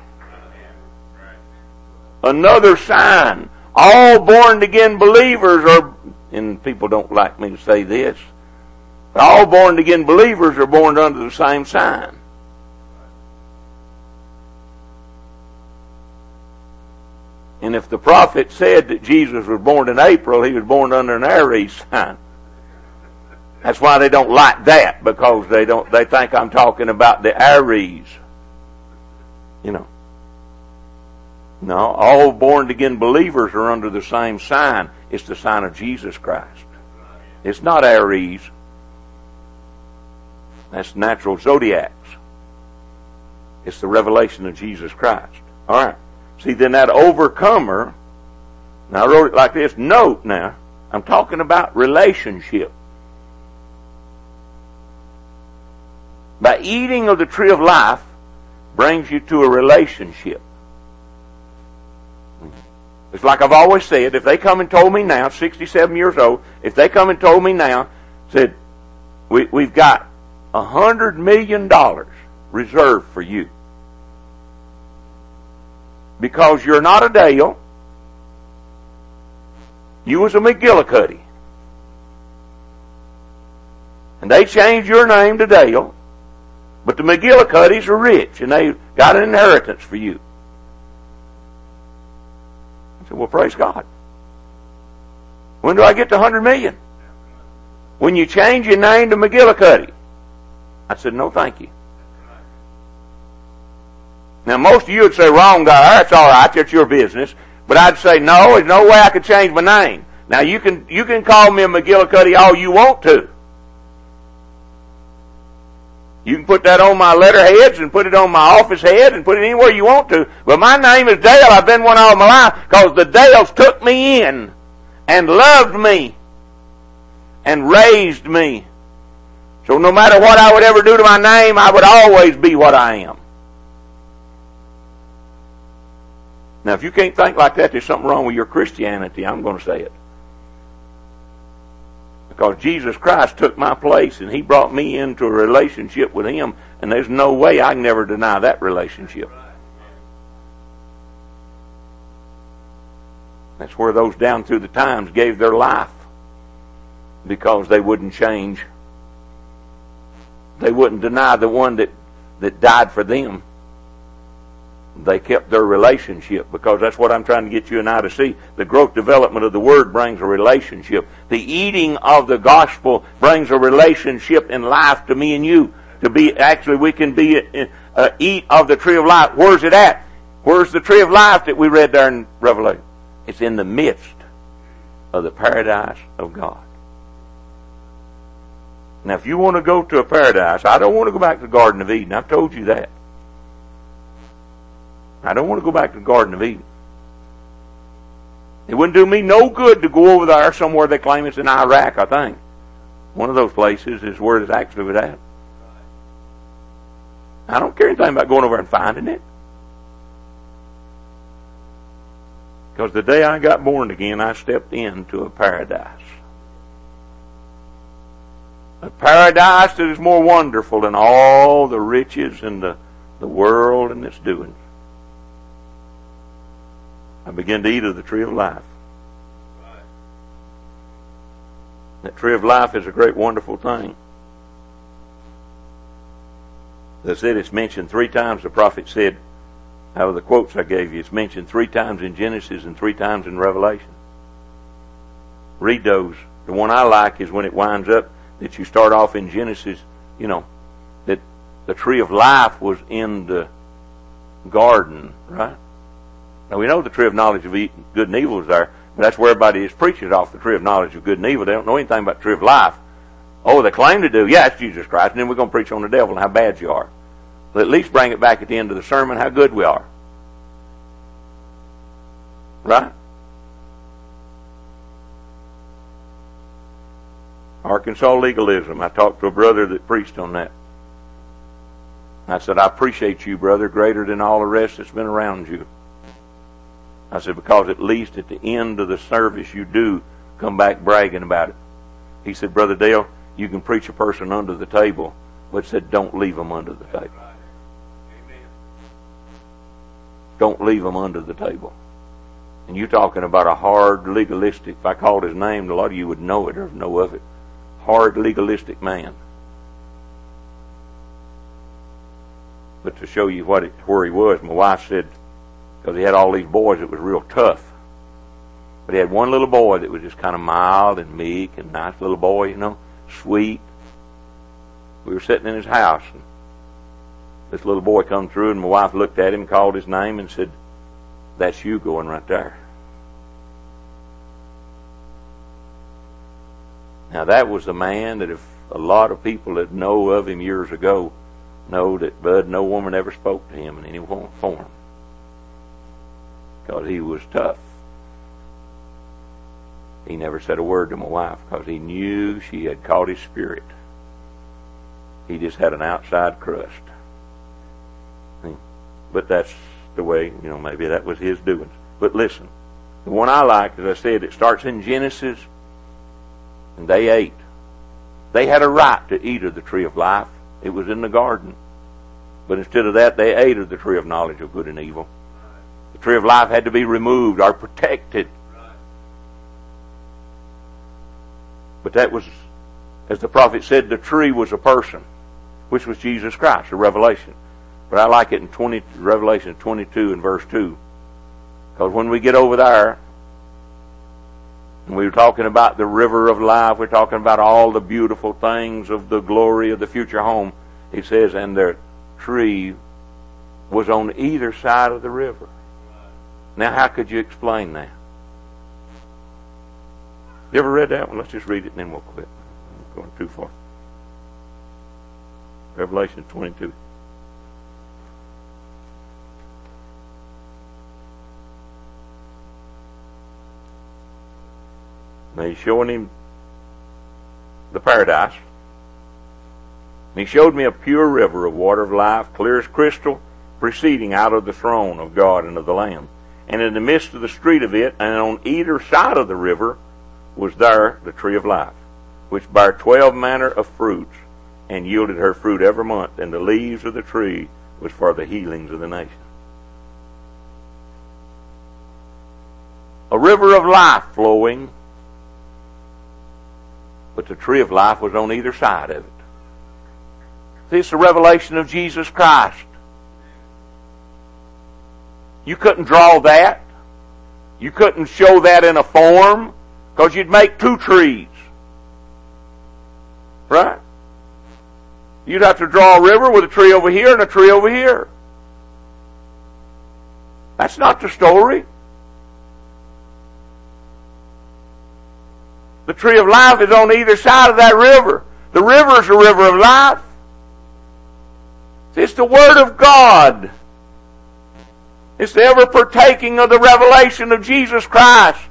Another sign. All born again believers are, and people don't like me to say this, but all born again believers are born under the same sign. And if the prophet said that Jesus was born in April, he was born under an Aries sign. That's why they don't like that, because they don't. They think I'm talking about the Aries. You know. No, all born again believers are under the same sign. It's the sign of Jesus Christ. It's not Aries. That's natural zodiacs. It's the revelation of Jesus Christ. All right. See, then that overcomer, now I wrote it like this. Note now, I'm talking about relationship. By eating of the tree of life brings you to a relationship. It's like I've always said, if they come and told me now, sixty-seven years old, if they come and told me now, said, we, we've got a hundred million dollars reserved for you. Because you're not a Dale. You was a McGillicuddy. And they changed your name to Dale. But the McGillicuddys are rich and they got an inheritance for you. I said, well, praise God. When do I get to a hundred million? When you change your name to McGillicuddy. I said, no, thank you. Now, most of you would say, wrong guy, that's all right, that's your business. But I'd say, no, there's no way I could change my name. Now, you can you can call me a McGillicuddy all you want to. You can put that on my letterheads and put it on my office head and put it anywhere you want to. But my name is Dale. I've been one all my life because the Dales took me in and loved me and raised me. So no matter what I would ever do to my name, I would always be what I am. Now, if you can't think like that, there's something wrong with your Christianity. I'm going to say it. Because Jesus Christ took my place and He brought me into a relationship with Him, and there's no way I can never deny that relationship. That's where those down through the times gave their life, because they wouldn't change. They wouldn't deny the one that, that died for them. They kept their relationship, because that's what I'm trying to get you and I to see. The growth development of the Word brings a relationship. The eating of the gospel brings a relationship in life to me and you. To be, actually we can be, uh, eat of the tree of life. Where's it at? Where's the tree of life that we read there in Revelation? It's in the midst of the paradise of God. Now, if you want to go to a paradise, I don't want to go back to the Garden of Eden. I've told you that. I don't want to go back to the Garden of Eden. It wouldn't do me no good to go over there somewhere they claim it's in Iraq, I think. One of those places is where it's actually was at. I don't care anything about going over and finding it. Because the day I got born again, I stepped into a paradise. A paradise that is more wonderful than all the riches and the, the world and its doings. I began to eat of the tree of life. That tree of life is a great, wonderful thing. As I said, it's mentioned three times. The prophet said, out of the quotes I gave you, it's mentioned three times in Genesis and three times in Revelation. Read those. The one I like is when it winds up that you start off in Genesis, you know, that the tree of life was in the garden, right? Now we know the tree of knowledge of good and evil is there, but that's where everybody is preaching off the tree of knowledge of good and evil. They don't know anything about the tree of life. Oh, they claim to do. Yeah, it's Jesus Christ, and then we're going to preach on the devil and how bad you are. But at least bring it back at the end of the sermon how good we are. Right? Arkansas legalism. I talked to a brother that preached on that. I said, I appreciate you, brother, greater than all the rest that's been around you. I said, because at least at the end of the service you do come back bragging about it. He said, Brother Dale, you can preach a person under the table, but said don't leave them under the table. Amen. Don't leave them under the table. And you're talking about a hard legalistic, if I called his name, a lot of you would know it or know of it. Hard legalistic man. But to show you what it, where he was, my wife said, because he had all these boys, it was real tough. But he had one little boy that was just kind of mild and meek and nice little boy, you know, sweet. We were sitting in his house, and this little boy come through, and my wife looked at him, called his name, and said, that's you going right there. Now that was the man that if a lot of people that know of him years ago know that Bud, no woman ever spoke to him in any form. Because he was tough. He never said a word to my wife because he knew she had caught his spirit. He just had an outside crust. But that's the way, you know, maybe that was his doings. But listen, the one I like, as I said, it starts in Genesis, and they ate. They had a right to eat of the tree of life. It was in the garden. But instead of that, they ate of the tree of knowledge of good and evil. The tree of life had to be removed or protected. But that was, as the prophet said, the tree was a person, which was Jesus Christ, a revelation. But I like it in twenty, Revelation twenty-two and verse two. Because when we get over there, and we were talking about the river of life, we're talking about all the beautiful things of the glory of the future home. He says, and the tree was on either side of the river. Now, how could you explain that? You ever read that one? Let's just read it and then we'll quit. I'm going too far. Revelation twenty-two. Now he's showing him the paradise. And he showed me a pure river of water of life, clear as crystal, proceeding out of the throne of God and of the Lamb. And in the midst of the street of it, and on either side of the river, was there the tree of life, which bare twelve manner of fruits, and yielded her fruit every month, and the leaves of the tree was for the healings of the nation. A river of life flowing, but the tree of life was on either side of it. See, it's the revelation of Jesus Christ. You couldn't draw that. You couldn't show that in a form, because you'd make two trees. Right? You'd have to draw a river with a tree over here and a tree over here. That's not the story. The tree of life is on either side of that river. The river's a river of life. It's the Word of God. It's the ever partaking of the revelation of Jesus Christ.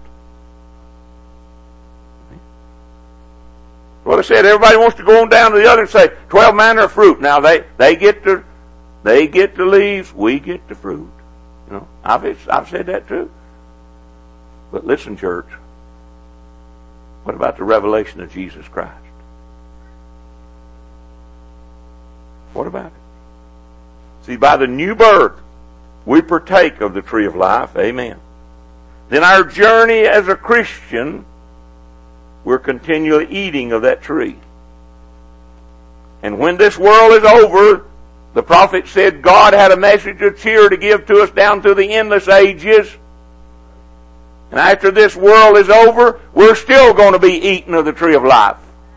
What I said, everybody wants to go on down to the other and say, twelve manner of fruit. Now they, they get the they get the leaves, we get the fruit. You know, I've I've said that too. But listen, church, what about the revelation of Jesus Christ? What about it? See, by the new birth, we partake of the tree of life. Amen. Then our journey as a Christian, we're continually eating of that tree. And when this world is over, the prophet said God had a message of cheer to give to us down through the endless ages. And after this world is over, we're still going to be eating of the tree of life.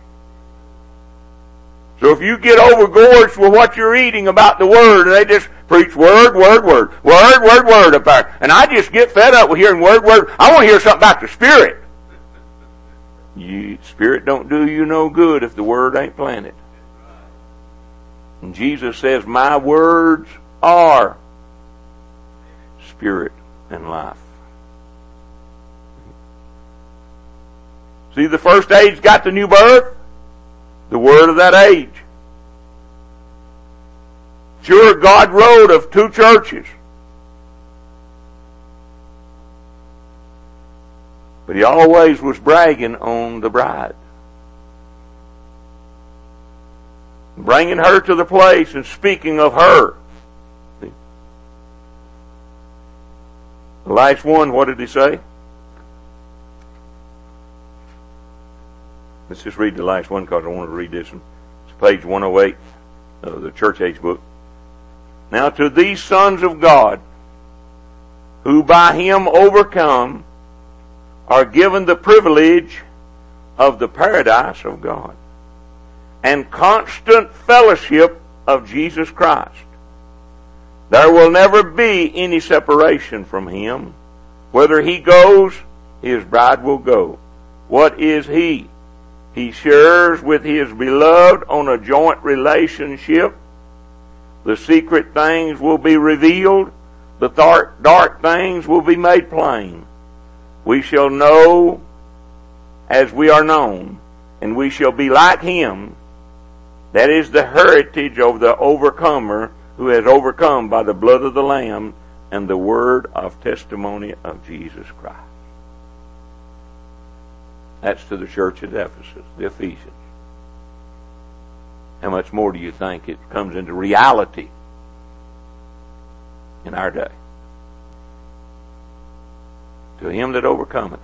So if you get overgorged with what you're eating about the Word, and they just preach Word, Word, Word, Word, Word, Word up there, and I just get fed up with hearing Word, Word, I want to hear something about the Spirit. You, Spirit don't do you no good if the Word ain't planted. And Jesus says, my words are Spirit and life. See, the first age got the new birth. The word of that age. Sure, God wrote of two churches. But he always was bragging on the bride. Bringing her to the place and speaking of her. See? The last one, what did he say? Let's just read the last one because I want to read this one. It's page one oh eight of the Church Age book. Now to these sons of God, who by Him overcome, are given the privilege of the paradise of God and constant fellowship of Jesus Christ. There will never be any separation from Him. Whither He goes, His bride will go. What is He? He shares with His beloved on a joint relationship. The secret things will be revealed. The dark, dark things will be made plain. We shall know as we are known, and we shall be like Him. That is the heritage of the overcomer who has overcome by the blood of the Lamb and the word of testimony of Jesus Christ. That's to the church at Ephesus, the Ephesians. How much more do you think it comes into reality in our day? To him that overcometh.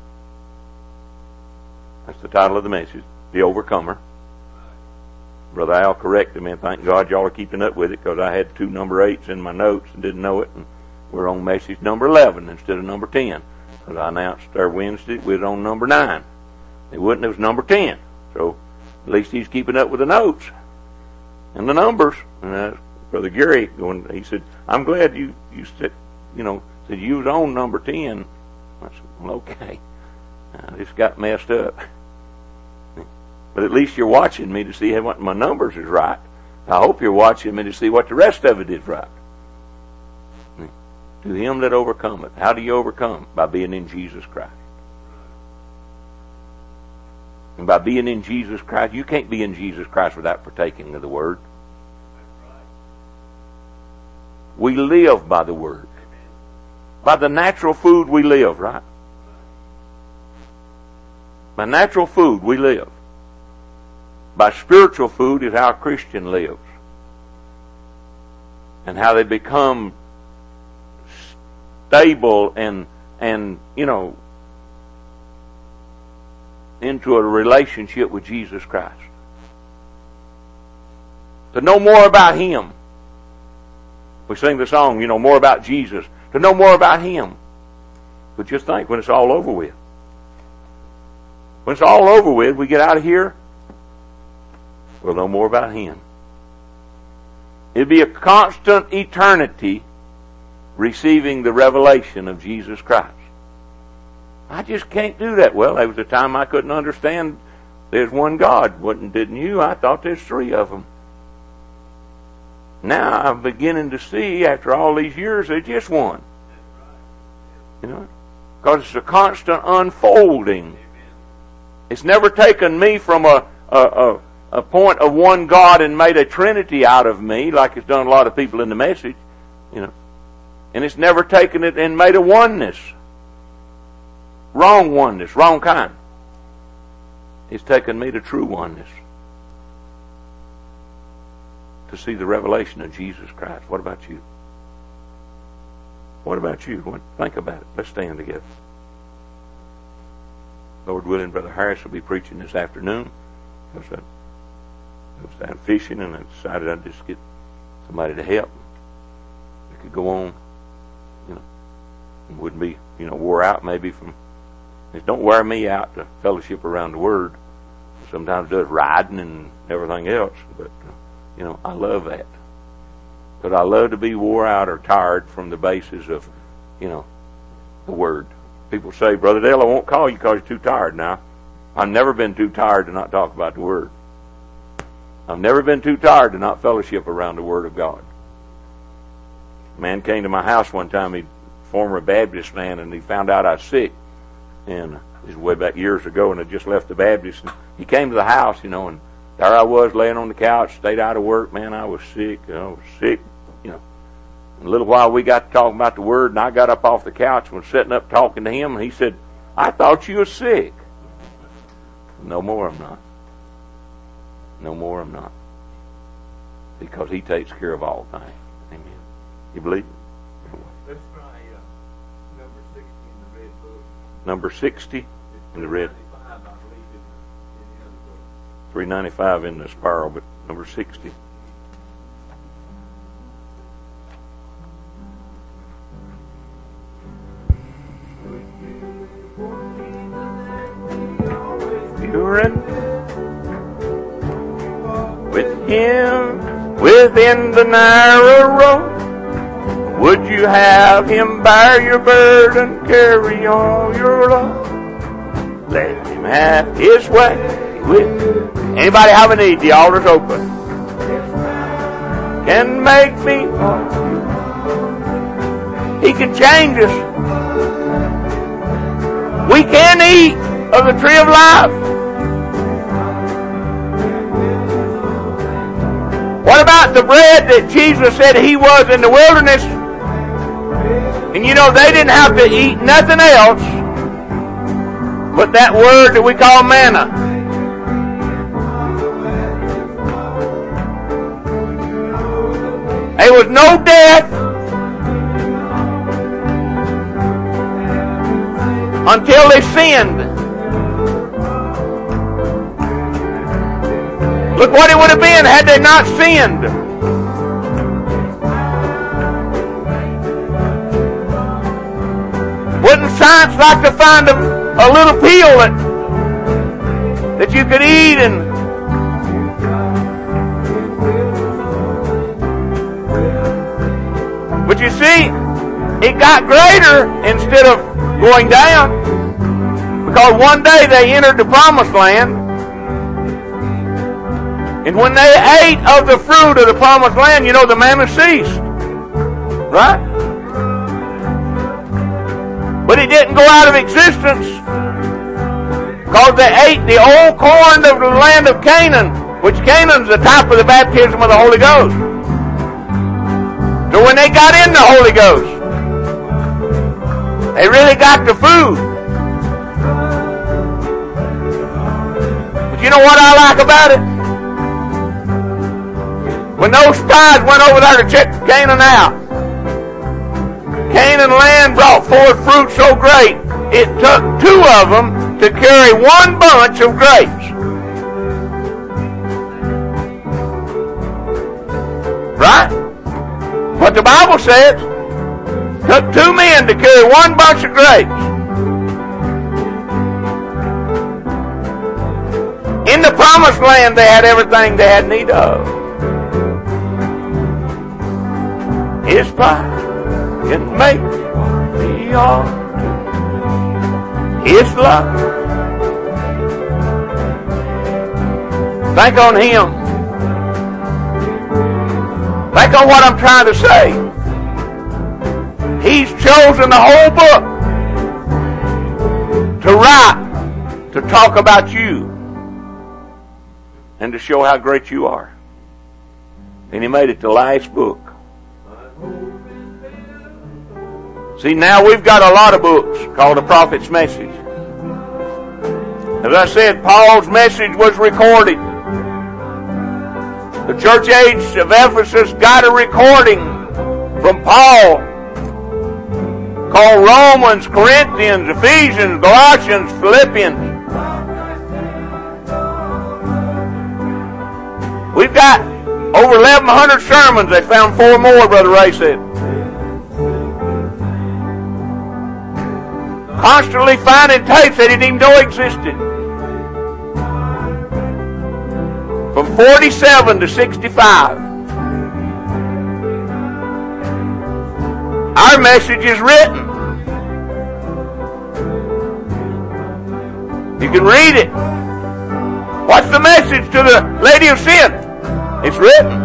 That's the title of the message, The Overcomer. Brother Al corrected me, and thank God y'all are keeping up with it, because I had two number eights in my notes and didn't know it, and we're on message number eleven instead of number ten. Because I announced our Wednesday we was on number nine. It wouldn't, it was number ten. So at least he's keeping up with the notes and the numbers. And uh, Brother Gary, going, he said, I'm glad you, you said, you know, said you was on number ten. I said, well, okay. I just got messed up. But at least you're watching me to see what my numbers is right. I hope you're watching me to see what the rest of it is right. To him that overcometh. How do you overcome? By being in Jesus Christ. And by being in Jesus Christ, you can't be in Jesus Christ without partaking of the Word. We live by the Word. By the natural food we live, right? By natural food we live. By spiritual food is how a Christian lives. And how they become stable and, and, you know, into a relationship with Jesus Christ. To know more about Him. We sing the song, you know, more about Jesus. To know more about Him. But just think, when it's all over with. When it's all over with, we get out of here, we'll know more about Him. It'd be a constant eternity receiving the revelation of Jesus Christ. I just can't do that. Well, there was a time I couldn't understand there's one God. Wasn't, didn't you? I thought there's three of them. Now I'm beginning to see, after all these years, there's just one. You know? Because it's a constant unfolding. It's never taken me from a, a, a, a point of one God and made a Trinity out of me, like it's done a lot of people in the message. You know? And it's never taken it and made a oneness. Wrong oneness, wrong kind. It's taken me to true oneness. To see the revelation of Jesus Christ. What about you? What about you? Think about it. Let's stand together. Lord willing, Brother Harris will be preaching this afternoon. I was, uh, I was down fishing and I decided I'd just get somebody to help. We could go on, you know, and wouldn't be, you know, wore out maybe from. It don't wear me out to fellowship around the Word. Sometimes it does riding and everything else, but uh, you know, I love that. Because I love to be wore out or tired from the basis of, you know, the Word. People say, Brother Dale, I won't call you because you're too tired now. I've never been too tired to not talk about the Word. I've never been too tired to not fellowship around the Word of God. A man came to my house one time, he's a former Baptist man, and he found out I was sick. And this was way back years ago, and I just left the Baptist. And he came to the house, you know, and there I was laying on the couch, stayed out of work. Man, I was sick. I was sick, you know. In a little while, we got to talking about the Word, and I got up off the couch and was sitting up talking to him, and he said, I thought you were sick. No more I'm not. No more I'm not. Because He takes care of all things. Amen. You believe? Let's try uh, number sixty in the red book. Number sixty in the red. I believe in the other book. three ninety-five in the spiral, but number sixty. With Him within the narrow road, would you have Him bear your burden, carry all your load? Let Him have His way with you. Anybody have a need? The altar's open. Can make me whole. He can change us. We can eat of the tree of life. What about the bread that Jesus said He was in the wilderness? And you know, they didn't have to eat nothing else but that word that we call manna. There was no death until they sinned. Look what it would have been had they not sinned. Wouldn't science like to find a, a little pill that, that you could eat and but you see, it got greater instead of going down, because one day they entered the promised land. And when they ate of the fruit of the promised land, you know, the manna ceased. Right? But it didn't go out of existence because they ate the old corn of the land of Canaan, which Canaan's the type of the baptism of the Holy Ghost. So when they got in the Holy Ghost, they really got the food. But you know what I like about it? When those spies went over there to check Canaan out, Canaan land brought forth fruit so great, it took two of them to carry one bunch of grapes. Right? What the Bible says, took two men to carry one bunch of grapes. In the promised land, they had everything they had need of. His power can make me all. His love Think on Him. Think on what I'm trying to say. He's chosen the whole book to write, to talk about you, and to show how great you are. And He made it the last book. See, now we've got a lot of books called the Prophet's Message. As I said, Paul's message was recorded. The church age of Ephesus got a recording from Paul called Romans, Corinthians, Ephesians, Colossians, Philippians. We've got over eleven hundred sermons. They found four more, Brother Ray said. Constantly finding tapes they didn't even know existed. From forty-seven to sixty-five. Our message is written. You can read it. What's the message to the lady of sin? It's written.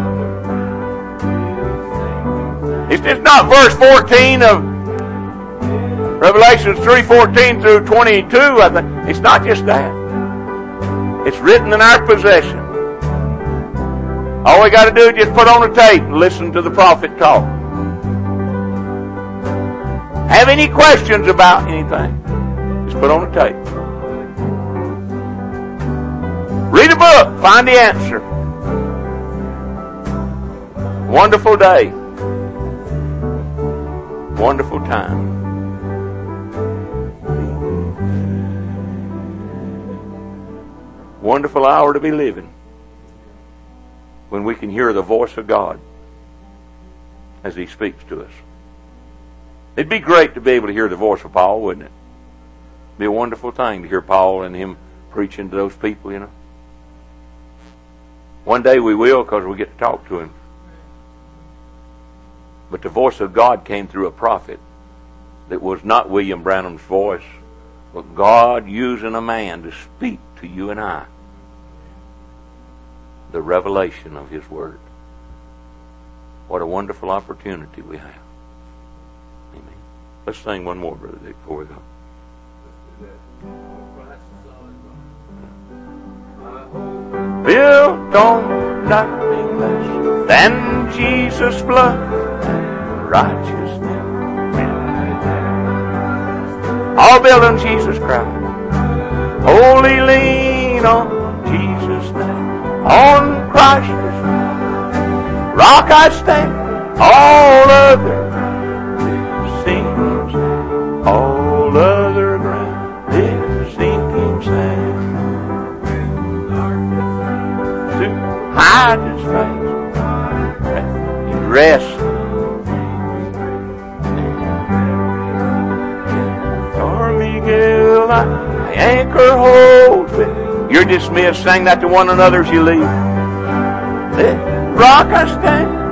It's just not verse fourteen of Revelation three fourteen through twenty-two. I think it's not just that. It's written in our possession. All we got to do is just put on a tape and listen to the prophet talk. Have any questions about anything? Just put on a tape. Read a book. Find the answer. Wonderful day. Wonderful time. Wonderful hour to be living, when we can hear the voice of God as He speaks to us. It'd be great to be able to hear the voice of Paul, wouldn't it? It'd be a wonderful thing to hear Paul and him preaching to those people, you know. One day we will, because we get to talk to him. But the voice of God came through a prophet that was not William Branham's voice, but God using a man to speak to you and I the revelation of His Word. What a wonderful opportunity we have. Amen. Let's sing one more, Brother Dick, before we go. Built on nothing less than Jesus' blood and righteousness. All built on Jesus Christ. Wholly lean on Jesus' name. On Christ, rock I stand. All other seems, all other ground is sinking sand. To hide His face, and rest. For Miguel, I anchor holds me. You're dismissed. Sing that to one another as you leave. Let rock I stand.